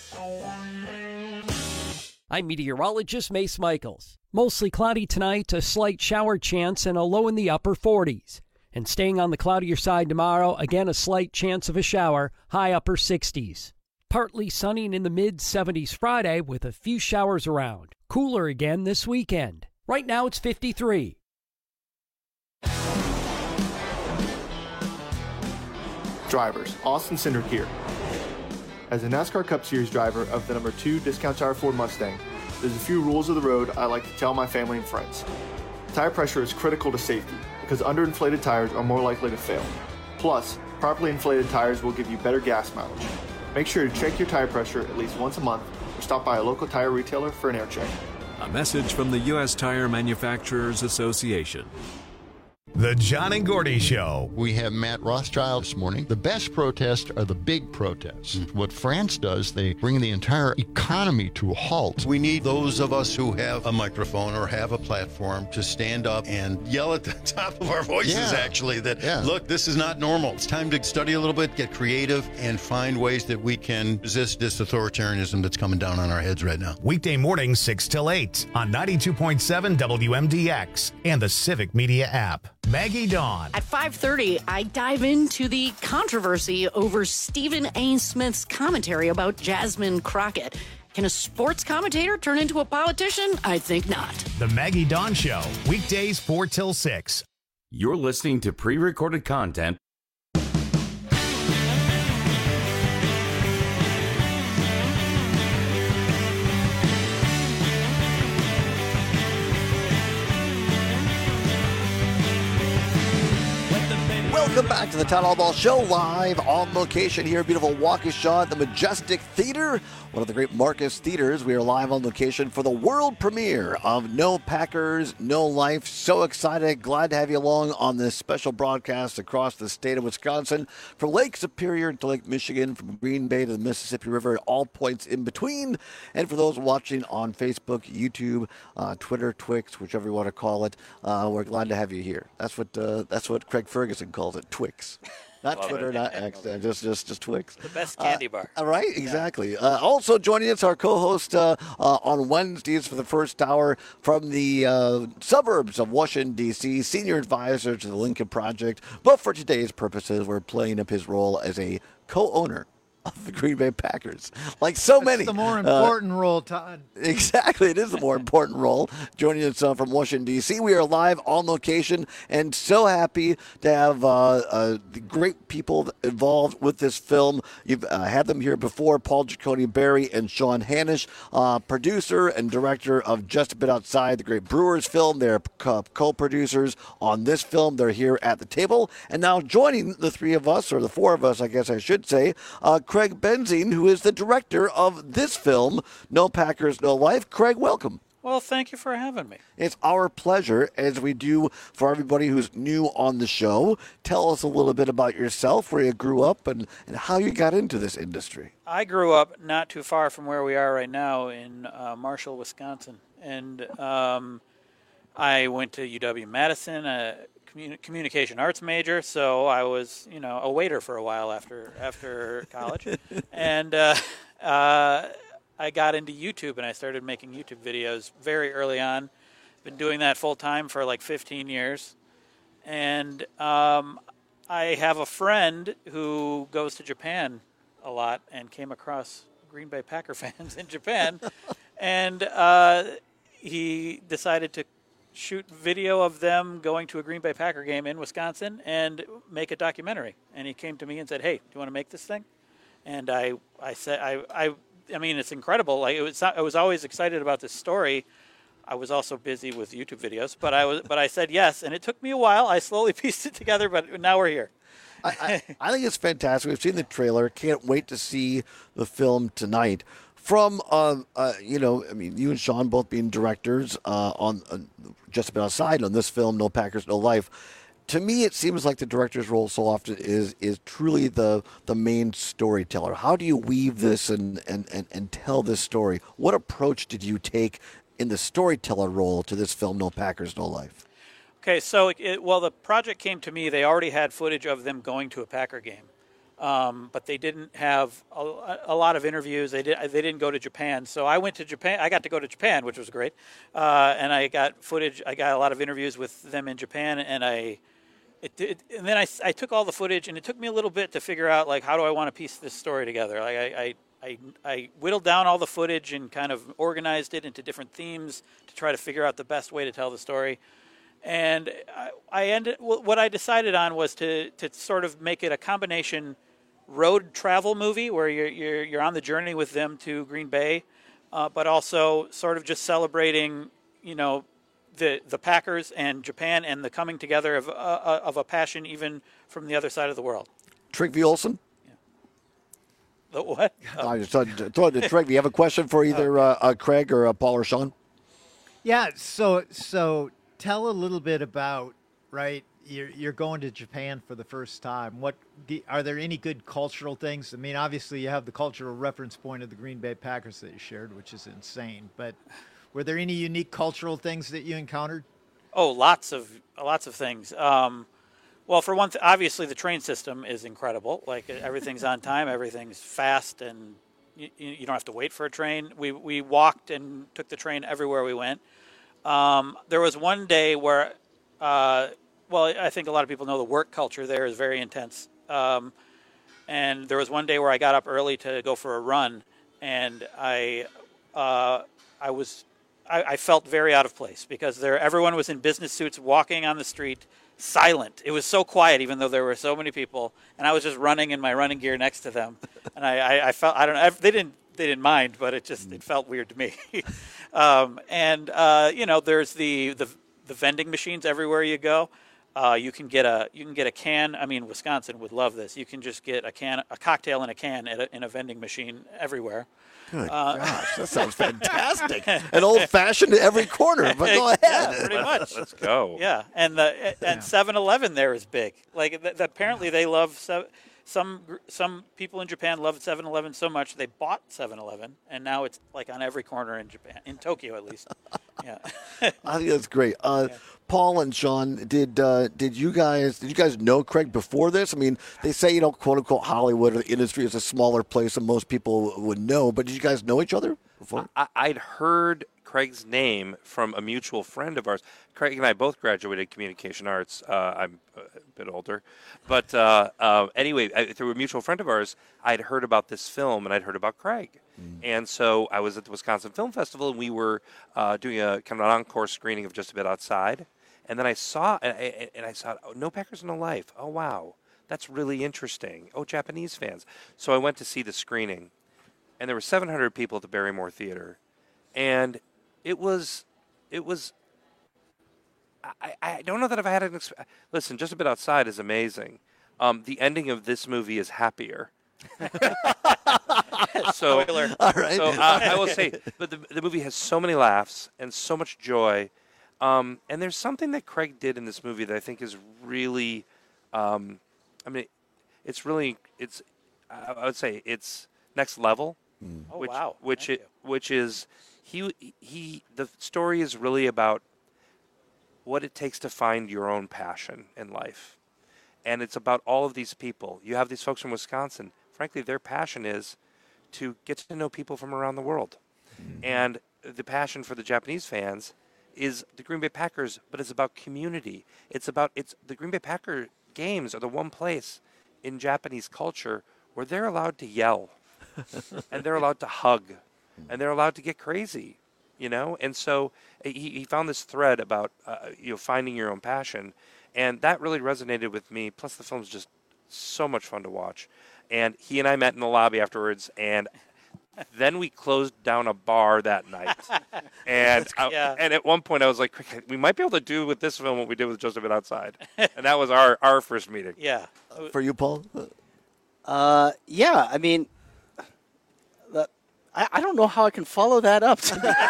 S21: I'm meteorologist Mace Michaels. Mostly cloudy tonight, a slight shower chance, and a low in the upper forties. And staying on the cloudier side tomorrow, again a slight chance of a shower, high upper sixties. Partly sunny and in the mid-seventies Friday with a few showers around. Cooler again this weekend. Right now it's fifty-three.
S22: Drivers, Austin Cindric here. As a NASCAR Cup Series driver of the number two Discount Tire Ford Mustang, there's a few rules of the road I like to tell my family and friends. Tire pressure is critical to safety because underinflated tires are more likely to fail. Plus, properly inflated tires will give you better gas mileage. Make sure to check your tire pressure at least once a month or stop by a local tire retailer for an air check.
S3: A message from the U S Tire Manufacturers Association.
S6: The John and Gordy Show.
S8: We have Matt Rothschild this morning. The best protests are the big protests. Mm. What France does, they bring the entire economy to a halt.
S9: We need those of us who have a microphone or have a platform to stand up and yell at the top of our voices, yeah. actually, that, yeah. look, this is not normal. It's time to study a little bit, get creative, and find ways that we can resist this authoritarianism that's coming down on our heads right now.
S6: Weekday mornings, six till eight on ninety-two point seven W M D X and the Civic Media app. Maggie Dawn.
S10: At five thirty, I dive into the controversy over Stephen A. Smith's commentary about Jasmine Crockett. Can a sports commentator turn into a politician? I think not.
S6: The Maggie Dawn Show, weekdays four till six.
S11: You're listening to pre-recorded content.
S28: Welcome back to the Town Hall Ball Show, live on location here in beautiful Waukesha at the Majestic Theater, one of the great Marcus theaters. We are live on location for the world premiere of No Packers, No Life. So excited, glad to have you along on this special broadcast across the state of Wisconsin, from Lake Superior to Lake Michigan, from Green Bay to the Mississippi River, at all points in between. And for those watching on Facebook, YouTube, uh, Twitter, Twix, whichever you want to call it, uh, we're glad to have you here. That's what uh, that's what Craig Ferguson calls it. Twix. Not Love Twitter, it. Not X, uh, just just just Twix.
S23: The best candy
S28: uh,
S23: bar.
S28: All right, exactly. Uh, also joining us, our co-host uh, uh, on Wednesdays for the first hour from the uh, suburbs of Washington, D C, senior advisor to the Lincoln Project. But for today's purposes, we're playing up his role as a co-owner of the Green Bay Packers, like so
S31: That's
S28: many.
S31: the more important uh, role, Todd.
S28: Exactly, it is the more important role. Joining us uh, from Washington, D C, we are live on location, and so happy to have uh, uh, the great people involved with this film. You've uh, had them here before, Paul Giacone Barry and Sean Hanish, uh, producer and director of Just a Bit Outside, the great Brewers film. They're co-producers on this film. They're here at the table, and now joining the three of us, or the four of us, I guess I should say, uh, Craig Benzine, who is the director of this film, No Packers, No Life. Craig, welcome.
S23: Well, thank you for having me.
S28: It's our pleasure, as we do for everybody who's new on the show. Tell us a little bit about yourself, where you grew up, and, and how you got into this industry.
S23: I grew up not too far from where we are right now in uh, Marshall, Wisconsin. And um, I went to U W-Madison, a communi- communication arts major, so I was, you know, a waiter for a while after after college. and uh, uh, I got into YouTube, and I started making YouTube videos very early on. Been doing that full time for like fifteen years. And um, I have a friend who goes to Japan a lot and came across Green Bay Packer fans in Japan. and uh, he decided to shoot video of them going to a Green Bay Packer game in Wisconsin and make a documentary. And he came to me and said, "Hey, do you want to make this thing?" And I, I said, I, I, I mean, it's incredible. Like it was, I was always excited about this story. I was also busy with YouTube videos, but I was, but I said yes, and it took me a while. I slowly pieced it together, but now we're here.
S28: I, I, I think it's fantastic. We've seen the trailer. Can't wait to see the film tonight. From, uh, uh, you know, I mean, you and Sean both being directors uh, on uh, Just About Outside on this film, No Packers, No Life. To me, it seems like the director's role so often is is truly the the main storyteller. How do you weave this and, and, and, and tell this story? What approach did you take in the storyteller role to this film, No Packers, No Life?
S23: Okay, so it, well, the project came to me. They already had footage of them going to a Packer game, um, but they didn't have a, a lot of interviews. They did. They didn't go to Japan, so I went to Japan. I got to go to Japan, which was great, uh, and I got footage. I got a lot of interviews with them in Japan, and I. It, it, and then I, I took all the footage, and it took me a little bit to figure out, like, how do I want to piece this story together? Like, I, I, I, I whittled down all the footage and kind of organized it into different themes to try to figure out the best way to tell the story. And I, I ended. What I decided on was to to sort of make it a combination road travel movie where you're you're, you're on the journey with them to Green Bay, uh, but also sort of just celebrating, you know, the the Packers and Japan and the coming together of uh, of a passion even from the other side of the world.
S28: Trygve Olsen?
S23: Yeah. The what?
S28: Oh. I just thought, thought to Craig. Do you have a question for either uh, uh, Craig or uh, Paul or Sean?
S31: Yeah. So so tell a little bit about right. You're you're going to Japan for the first time. What are there any good cultural things? I mean, obviously you have the cultural reference point of the Green Bay Packers that you shared, which is insane. But were there any unique cultural things that you encountered?
S23: Oh, lots of lots of things. Um, well, for one, th- obviously the train system is incredible. Like everything's on time, everything's fast, and you, you don't have to wait for a train. We we walked and took the train everywhere we went. Um, there was one day where. Uh, Well, I think a lot of people know the work culture there is very intense. Um, and there was one day where I got up early to go for a run, and I, uh, I was, I, I felt very out of place because there everyone was in business suits walking on the street, silent. It was so quiet, even though there were so many people, and I was just running in my running gear next to them, and I, I, I felt I don't know they didn't they didn't mind, but it just it felt weird to me. um, and uh, you know, there's the, the the vending machines everywhere you go. Uh, you can get a you can get a can. I mean, Wisconsin would love this. You can just get a can, a cocktail in a can at a, in a vending machine everywhere.
S28: Good
S23: uh,
S28: gosh, that sounds fantastic. An old-fashioned every corner, but go ahead.
S23: Yeah, pretty much.
S1: Let's go.
S23: Yeah, and the and seven eleven there is big. Like th- apparently they love se- some some people in Japan love seven eleven so much they bought seven eleven, and now it's like on every corner in Japan, in Tokyo at least. Yeah,
S28: I think that's great. Uh, yeah. Paul and Sean, did uh, did you guys did you guys know Craig before this? I mean, they say, you know, quote unquote Hollywood or the industry is a smaller place than most people would know, but did you guys know each other before?
S1: I, I'd heard Craig's name from a mutual friend of ours. Craig and I both graduated communication arts. Uh, I'm a bit older, but uh, uh, anyway, I, through a mutual friend of ours, I'd heard about this film and I'd heard about Craig. Mm. And so I was at the Wisconsin Film Festival and we were uh, doing a kind of an encore screening of Just a Bit Outside. And then I saw, and I, and I saw, oh, No Packers, No Life. Oh, wow. That's really interesting. Oh, Japanese fans. So I went to see the screening, and there were seven hundred people at the Barrymore Theater. And it was, it was, I, I don't know that I've had an, exp- listen, Just a Bit Outside is amazing. Um, the ending of this movie is happier. so,
S28: All right.
S1: so uh, I will say, but the, the movie has so many laughs and so much joy. Um, and there's something that Craig did in this movie that I think is really, um, I mean, it's really, it's, I, I would say it's next level.
S28: Mm.
S23: Oh,
S1: which,
S23: wow.
S1: Which, it, which is, he, he, the story is really about what it takes to find your own passion in life. And it's about all of these people. You have these folks from Wisconsin. Frankly, their passion is to get to know people from around the world. Mm-hmm. And the passion for the Japanese fans is the Green Bay Packers, but it's about community. It's about, it's the Green Bay Packer games are the one place in Japanese culture where they're allowed to yell and they're allowed to hug and they're allowed to get crazy, you know? And so he, he found this thread about, uh, you know, finding your own passion. And that really resonated with me. Plus the film's just so much fun to watch. And he and I met in the lobby afterwards, and then we closed down a bar that night. And I,
S23: yeah.
S1: and at one point I was like, we might be able to do with this film what we did with Just a Bit Outside. And that was our, our first meeting.
S23: Yeah.
S28: For you, Paul?
S2: Uh, yeah, I mean, the, I, I don't know how I can follow that up.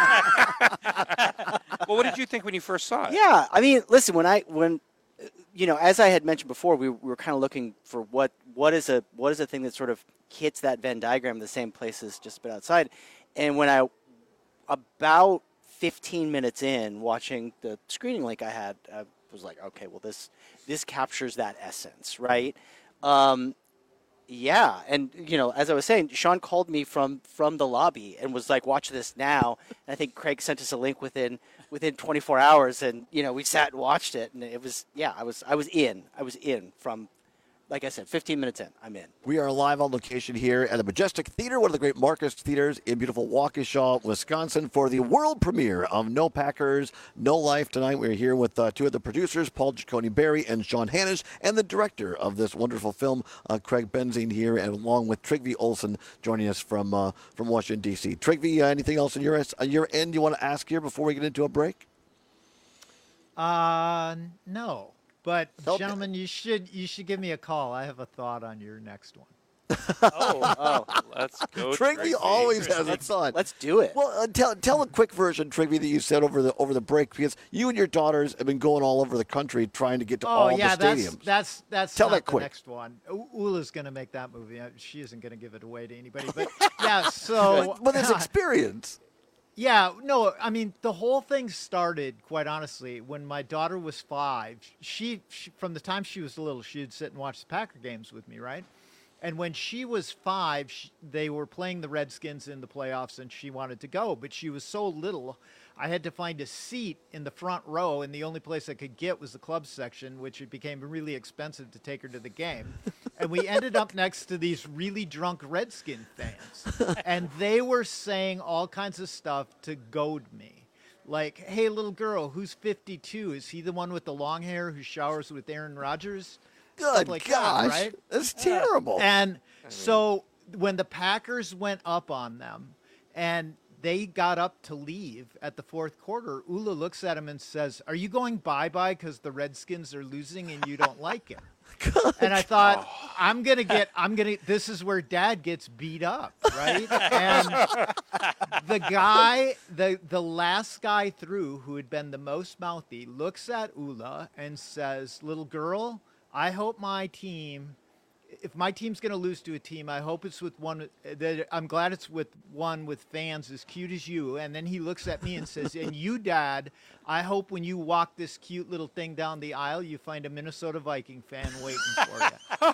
S1: Well, what did you think when you first saw it?
S2: Yeah, I mean, listen, when I, when, you know, as I had mentioned before, we, we were kind of looking for what, what is a, what is a thing that sort of hits that Venn diagram in the same place as Just a Bit Outside. And when I, about fifteen minutes in watching the screening link I had, I was like, okay, well, this, this captures that essence, right? Um, yeah, and, you know, as I was saying, Sean called me from, from the lobby and was like, watch this now. And I think Craig sent us a link within within twenty-four hours, and, you know, we sat and watched it, and it was, yeah, I was I was in. I was in from, like I said, fifteen minutes in, I'm in.
S28: We are live on location here at the Majestic Theater, one of the great Marcus theaters in beautiful Waukesha, Wisconsin, for the world premiere of No Packers, No Life. Tonight we're here with uh, two of the producers, Paul Giacone Berry and Sean Hannish, and the director of this wonderful film, uh, Craig Benzine here, and along with Trygve Olsen joining us from uh, from Washington, D C Trygve, uh, anything else on your, uh, your end you want to ask here before we get into a break?
S31: Uh, no. But, gentlemen, you should you should give me a call. I have a thought on your next one.
S2: oh, oh.
S1: Let's go.
S28: Trigby always has a thought.
S2: Let's do it.
S28: Well, uh, tell tell a quick version, Trigby, that you said over the over the break, because you and your daughters have been going all over the country trying to get to
S31: oh,
S28: all
S31: yeah,
S28: the stadiums.
S31: That's that's that's
S28: tell
S31: not
S28: that
S31: the
S28: quick.
S31: next one. U- Ula's going to make that movie. She isn't going to give it away to anybody. But yeah, so
S28: but, but there's experience.
S31: Yeah, no, I mean, the whole thing started, quite honestly, when my daughter was five. She, she from the time she was little, she'd sit and watch the Packer games with me, right? And when she was five, she, they were playing the Redskins in the playoffs, and she wanted to go. But she was so little, I had to find a seat in the front row, and the only place I could get was the club section, which it became really expensive to take her to the game. And we ended up next to these really drunk Redskin fans. And they were saying all kinds of stuff to goad me. Like, hey, little girl, who's fifty-two? Is he the one with the long hair who showers with Aaron Rodgers?
S28: Good
S31: like
S28: gosh,
S31: that, right?
S28: That's terrible.
S31: And so when the Packers went up on them and they got up to leave at the fourth quarter, Ula looks at him and says, "Are you going bye-bye because the Redskins are losing and you don't like it?" And I thought, oh. I'm going to get, I'm going to, this is where Dad gets beat up, right? And the guy, the, the last guy through who had been the most mouthy looks at Ula and says, "Little girl, I hope my team, if my team's going to lose to a team, I hope it's with one that I'm glad it's with one with fans as cute as you." And then he looks at me and says, "And you, Dad, I hope when you walk this cute little thing down the aisle, you find a Minnesota Viking fan waiting for you."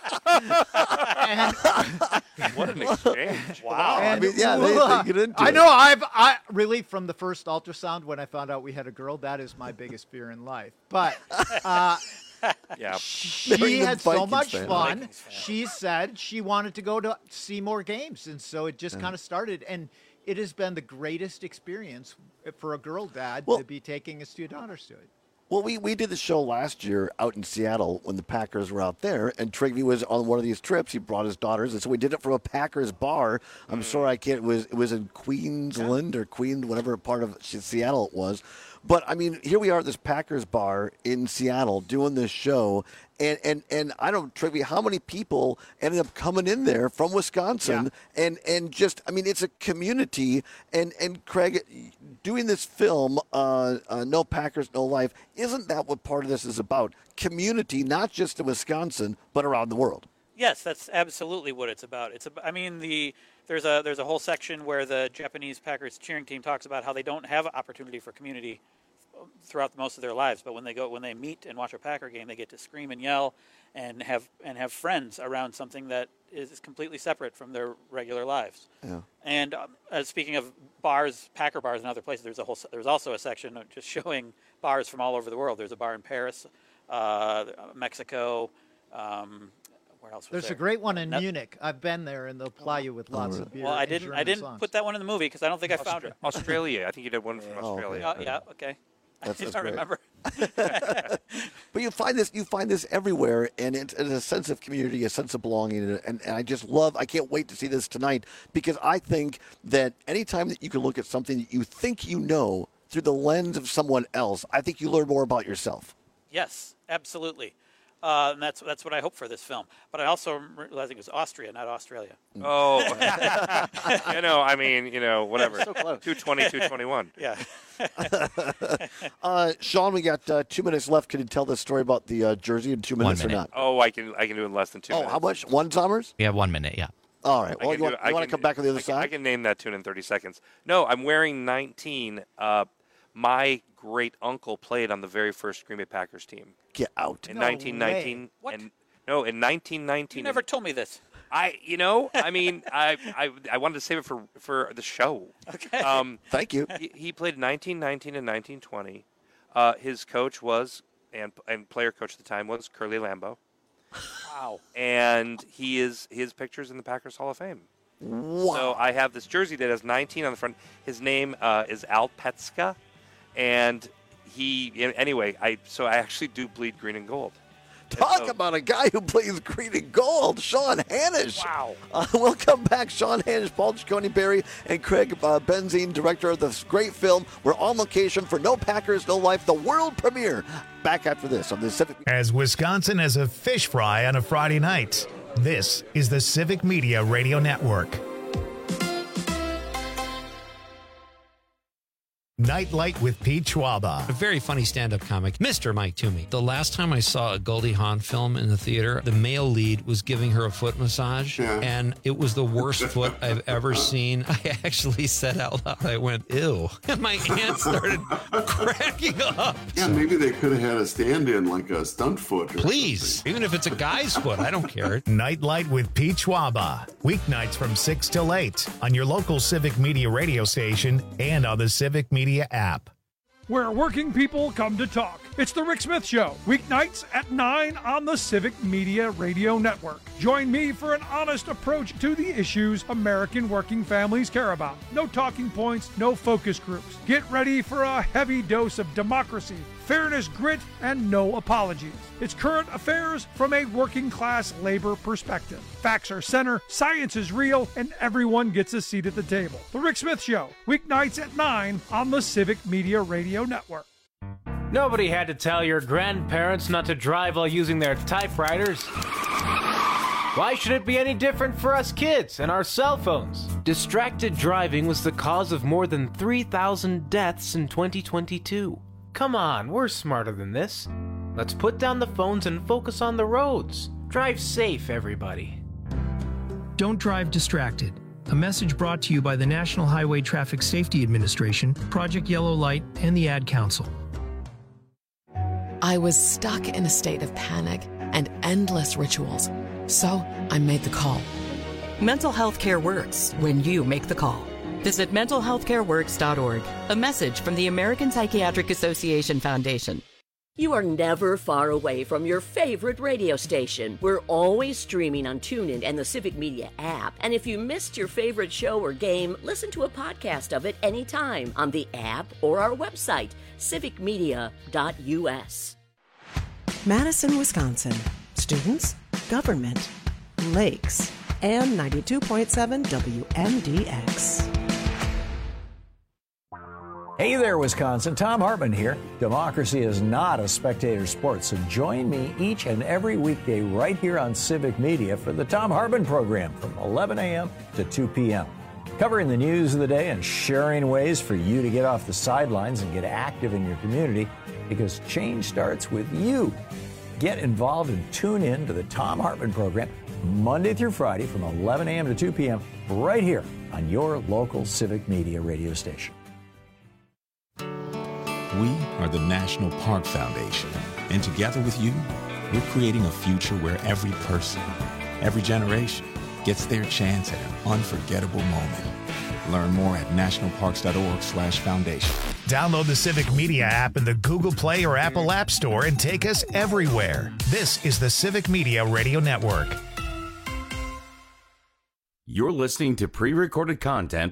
S31: and,
S1: what an exchange! Wow.
S28: I mean, yeah, they, they get into
S31: I
S28: it.
S31: know. I've I really from the first ultrasound when I found out we had a girl, that is my biggest fear in life. But. Uh,
S1: Yeah,
S31: she had so much fun. She said she wanted to go to see more games, and so it just kind of started. And it has been the greatest experience for a girl dad
S28: well,
S31: to be taking his two daughters to it.
S28: Well, we, we did the show last year out in Seattle when the Packers were out there, and Trigby was on one of these trips. He brought his daughters, and so we did it from a Packers bar. I'm mm. sorry I can't. It was it was in Queensland yeah. or Queen, whatever part of Seattle it was. But, I mean, here we are at this Packers bar in Seattle doing this show, and, and, and I don't, Trigby, how many people ended up coming in there from Wisconsin, yeah. and, and just, I mean, it's a community, and, and Craig, doing this film, uh, uh, No Packers, No Life, isn't that what part of this is about? Community, not just in Wisconsin, but around the world.
S23: Yes, that's absolutely what it's about. It's, about, I mean, the there's a there's a whole section where the Japanese Packers cheering team talks about how they don't have opportunity for community throughout most of their lives, but when they go when they meet and watch a Packer game, they get to scream and yell and have and have friends around something that is completely separate from their regular lives.
S28: Yeah.
S23: And um, uh, speaking of bars, Packer bars and other places, there's a whole there's also a section of just showing bars from all over the world. There's a bar in Paris, uh, Mexico. Um, Where else was
S31: There's
S23: there?
S31: a great one in
S23: Not,
S31: Munich. I've been there, and they'll ply you with lots
S28: oh,
S31: of beer.
S23: Well, I didn't. I didn't
S31: songs.
S23: put that one in the movie because I don't think I
S1: Austra-
S23: found it.
S1: Australia. I think you did one from
S28: Oh,
S1: Australia.
S23: Uh, yeah. Okay.
S28: That's,
S23: I
S28: that's
S23: don't
S28: great.
S23: remember.
S28: But you find this, you find this everywhere, and it's, it's a sense of community, a sense of belonging, and, and, and I just love. I can't wait to see this tonight because I think that anytime that you can look at something that you think you know through the lens of someone else, I think you learn more about yourself.
S23: Yes, absolutely. Uh, and that's that's what I hope for this film. But I also am realizing it was Austria, not Australia.
S1: Oh, you know, I mean, you know, whatever.
S2: So close.
S1: two twenty, two twenty-one
S23: Yeah.
S28: uh, Sean, we got uh, two minutes left. Can you tell the story about the uh, jersey in two minutes
S5: minute.
S28: or not?
S1: Oh, I can I can do it in less than two
S28: oh,
S1: minutes.
S28: how much? One Summers?
S5: We have one minute, yeah.
S28: All right. Well,
S1: I
S28: you
S1: can
S28: want,
S1: do- I
S28: you want
S1: can-
S28: to come back on the other
S1: I can,
S28: side?
S1: I can name that tune in thirty seconds. No, I'm wearing nineteen. Uh, my great uncle played on the very first Green Bay Packers team
S28: Get out.
S1: in
S31: No
S1: nineteen nineteen.
S23: way. What?
S1: And no, in nineteen nineteen.
S23: You never told me this.
S1: I, you know, I mean, I, I, I wanted to save it for, for the show.
S23: Okay.
S1: Um,
S28: Thank you.
S1: he, he played nineteen nineteen and nineteen twenty. Uh, his coach was, and and player coach at the time was Curly Lambeau.
S23: Wow.
S1: And he is his picture's in the Packers Hall of Fame.
S28: Wow.
S1: So I have this jersey that has nineteen on the front. His name uh, is Al Petska, and he anyway. I so I actually do bleed green and gold.
S28: Talk
S1: so,
S28: about a guy who plays green and gold, Sean Hanish.
S23: Wow.
S28: Uh, we'll come back. Sean Hanish, Paul Ciccone Berry, and Craig uh, Benzine, director of this great film. We're on location for No Packers, No Life, the world premiere. Back after this on the Civic.
S6: As Wisconsin has a fish fry on a Friday night. This is the Civic Media Radio Network. Nightlight with Pete Schwaba.
S20: A very funny stand-up comic, Mister Mike Toomey. The last time I saw a Goldie Hawn film in the theater, the male lead was giving her a foot massage, yeah. and it was the worst foot I've ever seen. I actually said out loud, I went, ew. And my aunt started cracking up.
S5: Yeah, maybe they could have had a stand-in, like a stunt foot. Or
S20: Please,
S5: something.
S20: even if it's a guy's foot, I don't care.
S6: Nightlight with Pete Schwaba. Weeknights from six till eight on your local Civic Media radio station and on the Civic Media app.
S12: Where working people come to talk. It's the Rick Smith Show, weeknights at nine on the Civic Media Radio Network. Join me for an honest approach to the issues American working families care about. No talking points, no focus groups. Get ready for a heavy dose of democracy, fairness, grit, and no apologies. It's current affairs from a working class labor perspective. Facts are center, science is real, and everyone gets a seat at the table. The Rick Smith Show, weeknights at nine on the Civic Media Radio Network.
S14: Nobody had to tell your grandparents not to drive while using their typewriters. Why should it be any different for us kids and our cell phones? Distracted driving was the cause of more than three thousand deaths in twenty twenty-two. Come on, we're smarter than this. Let's put down the phones and focus on the roads. Drive safe, everybody.
S15: Don't drive distracted. A message brought to you by the National Highway Traffic Safety Administration, Project Yellow Light, and the Ad Council.
S16: I was stuck in a state of panic and endless rituals, so I made the call.
S24: Mental health care works when you make the call. Visit mental health care works dot org. A message from the American Psychiatric Association Foundation.
S25: You are never far away from your favorite radio station. We're always streaming on TuneIn and the Civic Media app. And if you missed your favorite show or game, listen to a podcast of it anytime on the app or our website, civic media dot u s.
S26: Madison, Wisconsin. Students, government, lakes, and ninety-two point seven W M D X.
S17: Hey there, Wisconsin. Tom Hartman here. Democracy is not a spectator sport, so join me each and every weekday right here on Civic Media for the Tom Hartman program from eleven a.m. to two p.m. Covering the news of the day and sharing ways for you to get off the sidelines and get active in your community, because change starts with you. Get involved and tune in to the Tom Hartman program Monday through Friday from eleven a.m. to two p.m. right here on your local Civic Media radio station.
S27: We are the National Park Foundation, and together with you, we're creating a future where every person, every generation, gets their chance at an unforgettable moment. Learn more at national parks dot org slash foundation.
S6: Download the Civic Media app in the Google Play or Apple App Store and take us everywhere. This is the Civic Media Radio Network.
S11: You're listening to pre-recorded content.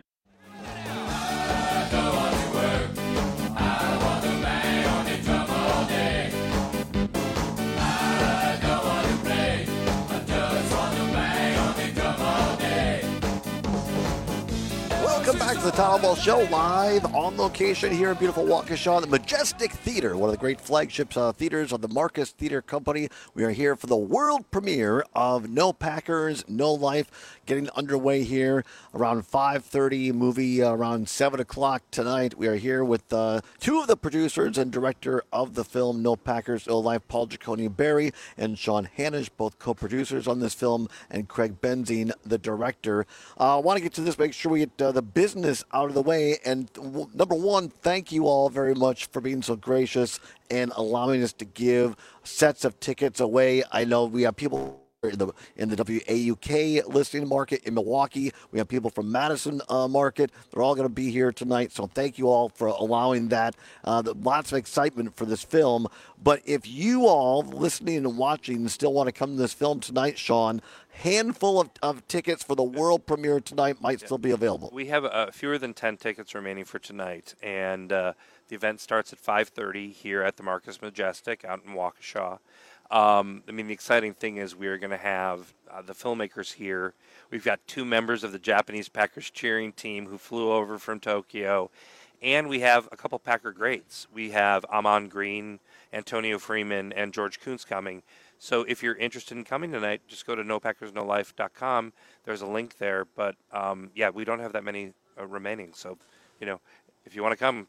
S28: Welcome back to the Tom Ball Show, live on location here in beautiful Waukesha, the Majestic Theater, one of the great flagship uh, theaters of the Marcus Theater Company. We are here for the world premiere of No Packers, No Life, getting underway here around five thirty, movie uh, around seven o'clock tonight. We are here with uh, two of the producers and director of the film No Packers, No Life, Paul Giacone Barry and Sean Hanish, both co-producers on this film, and Craig Benzine, the director. I uh, want to get to this, make sure we get uh, the business out of the way. And w- number one, thank you all very much for being so gracious and allowing us to give sets of tickets away. I know we have people in the in the W A U K listening market in Milwaukee. We have people from Madison uh, market. They're all going to be here tonight. So thank you all for allowing that. Uh, the, lots of excitement for this film. But if you all listening and watching still want to come to this film tonight, Sean, handful of, of tickets for the world premiere tonight might still be available.
S1: We have uh, fewer than ten tickets remaining for tonight, and uh, the event starts at five thirty here at the Marcus Majestic out in Waukesha. Um, I mean, the exciting thing is we are going to have uh, the filmmakers here. We've got two members of the Japanese Packers cheering team who flew over from Tokyo, and we have a couple Packer greats. We have Amon Green, Antonio Freeman, and George Kuntz coming. So if you're interested in coming tonight, just go to no packers no life dot com. There's a link there. But, um, yeah, we don't have that many uh, remaining. So, you know, if you want to come,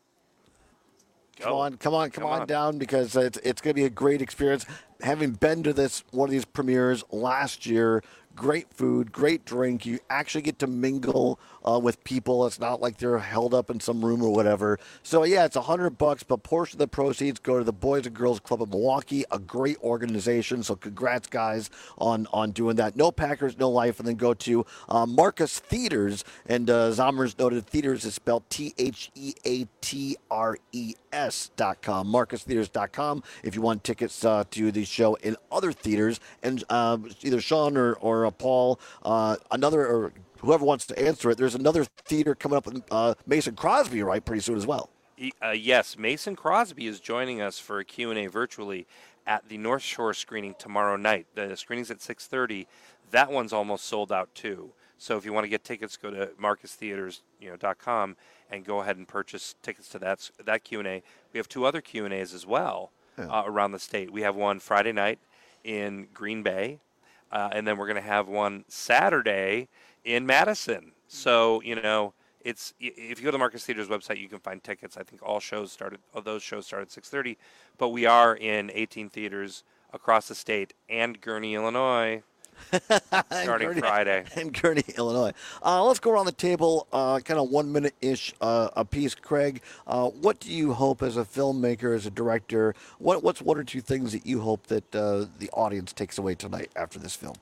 S28: Come
S1: go.
S28: on, come on, come,
S1: Come
S28: on,
S1: on.
S28: down because it's it's going to be a great experience. Having been to this one of these premieres last year, great food, great drink. You actually get to mingle uh, with people. It's not like they're held up in some room or whatever. So yeah, it's a hundred bucks, but portion of the proceeds go to the Boys and Girls Club of Milwaukee, a great organization. So congrats, guys, on on doing that. No Packers, no life, and then go to uh, Marcus Theaters, and uh, Zommers noted Theaters is spelled T H E A T R E S dot com. Marcus Theaters dot com if you want tickets uh, to the show in other theaters. And uh, either Sean or, or uh, Paul, uh, another, or whoever wants to answer it, there's another theater coming up with uh, Mason Crosby, right, pretty soon as well.
S1: Uh, yes, Mason Crosby is joining us for a Q and A virtually at the North Shore screening tomorrow night. The screening's at six thirty. That one's almost sold out, too. So if you want to get tickets, go to marcus theaters you know, dot com and go ahead and purchase tickets to that, that Q and A. We have two other Q and A's as well yeah. uh, around the state. We have one Friday night in Green Bay, uh, and then we're going to have one Saturday in Madison. So, you know, it's if you go to the Marcus Theaters website, you can find tickets. I think all shows started, all those shows started at six thirty, but we are in eighteen theaters across the state and Gurnee, Illinois, starting
S28: Gurnee,
S1: Friday.
S28: In Gurnee, Illinois. Uh, let's go around the table, uh, kind of one minute-ish uh, a piece. Craig, uh, what do you hope as a filmmaker, as a director, what, what's one or two things that you hope that uh, the audience takes away tonight after this film?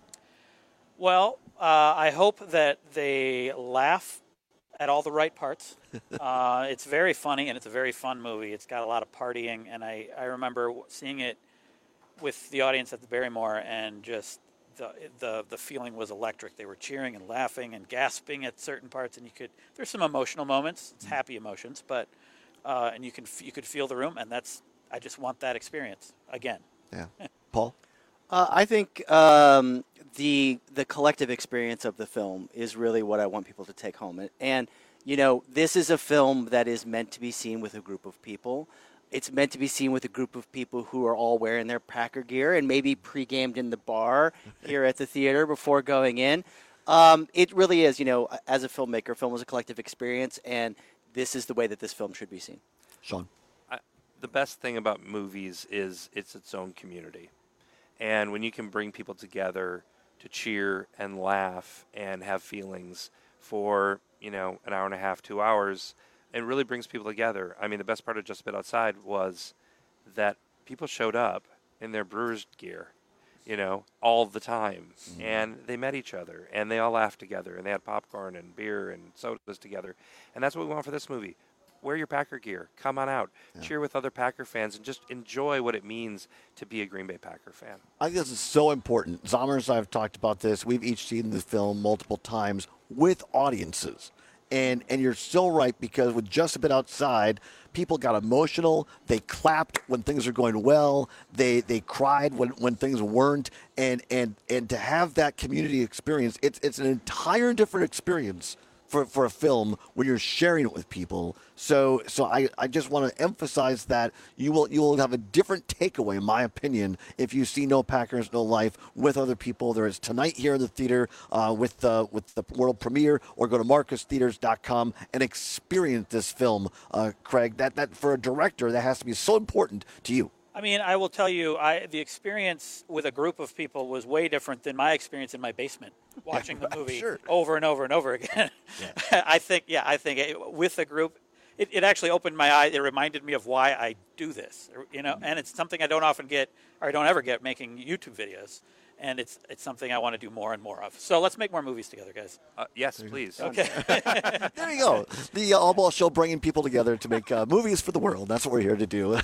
S23: Well, uh, I hope that they laugh at all the right parts. uh, it's very funny, and it's a very fun movie. It's got a lot of partying, and I, I remember seeing it with the audience at the Barrymore, and just the the the feeling was electric. They were cheering and laughing and gasping at certain parts, and you could there's some emotional moments. It's happy emotions, but uh, and you can you could feel the room, and that's I just want that experience again.
S28: Yeah, Paul.
S2: Uh, I think um, the the collective experience of the film is really what I want people to take home, and, and you know this is a film that is meant to be seen with a group of people. It's meant to be seen with a group of people who are all wearing their Packer gear and maybe pre-gamed in the bar here at the theater before going in. Um, it really is, you know, as a filmmaker, film is a collective experience, and this is the way that this film should be seen.
S28: Sean?
S1: I, the best thing about movies is it's its own community. And when you can bring people together to cheer and laugh and have feelings for, you know, an hour and a half, two hours, it really brings people together. I mean, the best part of Just a Bit Outside was that people showed up in their Brewers gear, you know, all the time. Mm-hmm. And they met each other, and they all laughed together, and they had popcorn and beer and sodas together. And that's what we want for this movie. Wear your Packer gear. Come on out. Yeah. Cheer with other Packer fans, and just enjoy what it means to be a Green Bay Packer fan.
S28: I think this is so important. Zommers and I have talked about this. We've each seen the film multiple times with audiences. And and you're so right, because with Just a Bit Outside, people got emotional. They clapped when things are going well. They they cried when, when things weren't. And, and and to have that community experience, it's it's an entire different experience for, for a film when you're sharing it with people. So so I, I just want to emphasize that you will you will have a different takeaway, in my opinion, if you see No Packers, No Life with other people. There is tonight here in the theater uh, with the with the world premiere, or go to marcus theaters dot com and experience this film. Uh, Craig, that that for a director, that has to be so important to you.
S23: I mean, I will tell you, I the experience with a group of people was way different than my experience in my basement watching the movie
S28: sure.
S23: over and over and over again.
S28: Yeah.
S23: I think, yeah, I think it, with a group, it, it actually opened my eyes. It reminded me of why I do this, you know, and it's something I don't often get, or I don't ever get, making YouTube videos. And it's it's something I want to do more and more of. So let's make more movies together, guys.
S1: Uh, yes, please.
S23: Okay.
S28: There you go. The uh, All Ball Show, bringing people together to make uh, movies for the world. That's what we're here to do.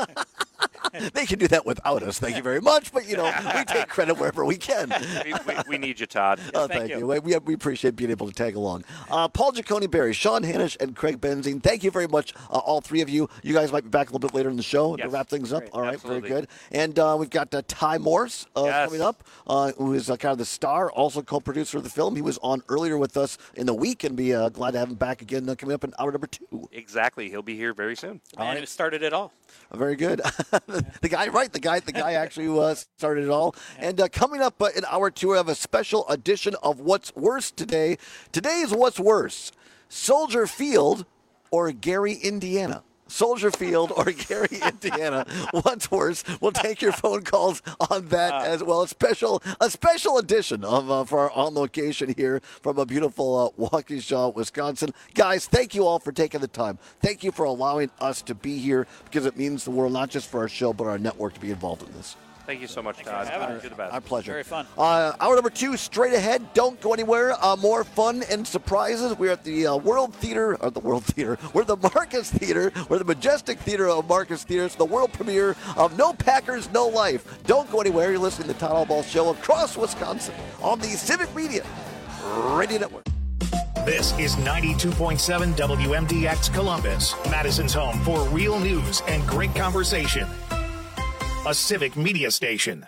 S28: They can do that without us. Thank you very much. But, you know, we take credit wherever we can.
S1: we, we, we need you, Todd.
S28: Yes, oh, thank, thank you. you. We, we appreciate being able to tag along. Uh, Paul Giacone Berry, Sean Hanish, and Craig Benzine, thank you very much, uh, all three of you. You guys might be back a little bit later in the show yes. to wrap things up.
S23: Great.
S28: All right,
S23: Absolutely.
S28: very good. And uh, we've got uh, Ty Morse uh,
S1: yes.
S28: coming up, uh, who is uh, kind of the star, also co-producer of the film. He was on earlier with us in the week, and be uh, glad to have him back again uh, coming up in hour number two.
S1: Exactly. He'll be here very soon.
S23: And right. It started it all.
S28: Very good. the guy, right? The guy, the guy actually uh, started it all. And uh, coming up uh, in hour two, we have a special edition of What's Worse today. Today's What's Worse: Soldier Field or Gary, Indiana. Soldier Field or Gary, Indiana. What's worse? We'll take your phone calls on that uh, as well. A special, a special edition of uh, for our on location here from a beautiful uh, Waukesha, Wisconsin. Guys, thank you all for taking the time. Thank you for allowing us to be here because it means the world, not just for our show, but our network to be involved in this.
S1: Thank you so much, Todd. You're the best.
S28: Our pleasure.
S23: Very fun.
S28: Uh, hour number two, straight ahead. Don't go anywhere. Uh, more fun and surprises. We're at the uh, World Theater, or the World Theater. We're at the Marcus Theater. We're the Majestic Theater of Marcus Theater. It's the world premiere of No Packers, No Life. Don't go anywhere. You're listening to the Todd Allball Show across Wisconsin on the Civic Media Radio Network.
S6: This is ninety-two point seven W M D X Columbus, Madison's home for real news and great conversation. A Civic Media station.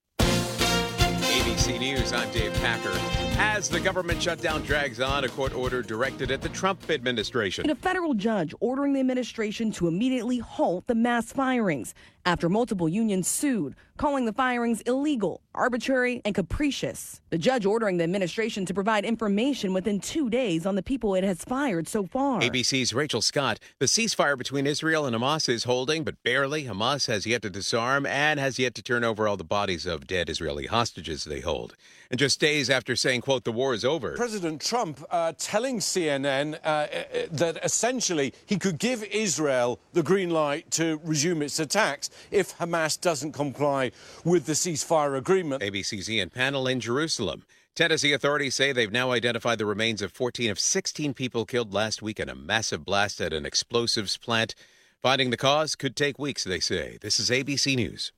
S3: A B C News, I'm Dave Packer. As the government shutdown drags on, a court order directed at the Trump administration.
S4: And a federal judge ordering the administration to immediately halt the mass firings after multiple unions sued, calling the firings illegal, arbitrary, and capricious. The judge ordering the administration to provide information within two days on the people it has fired so far.
S3: A B C's Rachel Scott. The ceasefire between Israel and Hamas is holding, but barely. Hamas has yet to disarm and has yet to turn over all the bodies of dead Israeli hostages they hold. And just days after saying, quote, the war is over.
S7: President Trump uh, telling C N N uh, that essentially he could give Israel the green light to resume its attacks if Hamas doesn't comply with the ceasefire agreement.
S3: A B C's Ian Pannell in Jerusalem. Tennessee authorities say they've now identified the remains of fourteen of sixteen people killed last week in a massive blast at an explosives plant. Finding the cause could take weeks, they say. This is A B C News.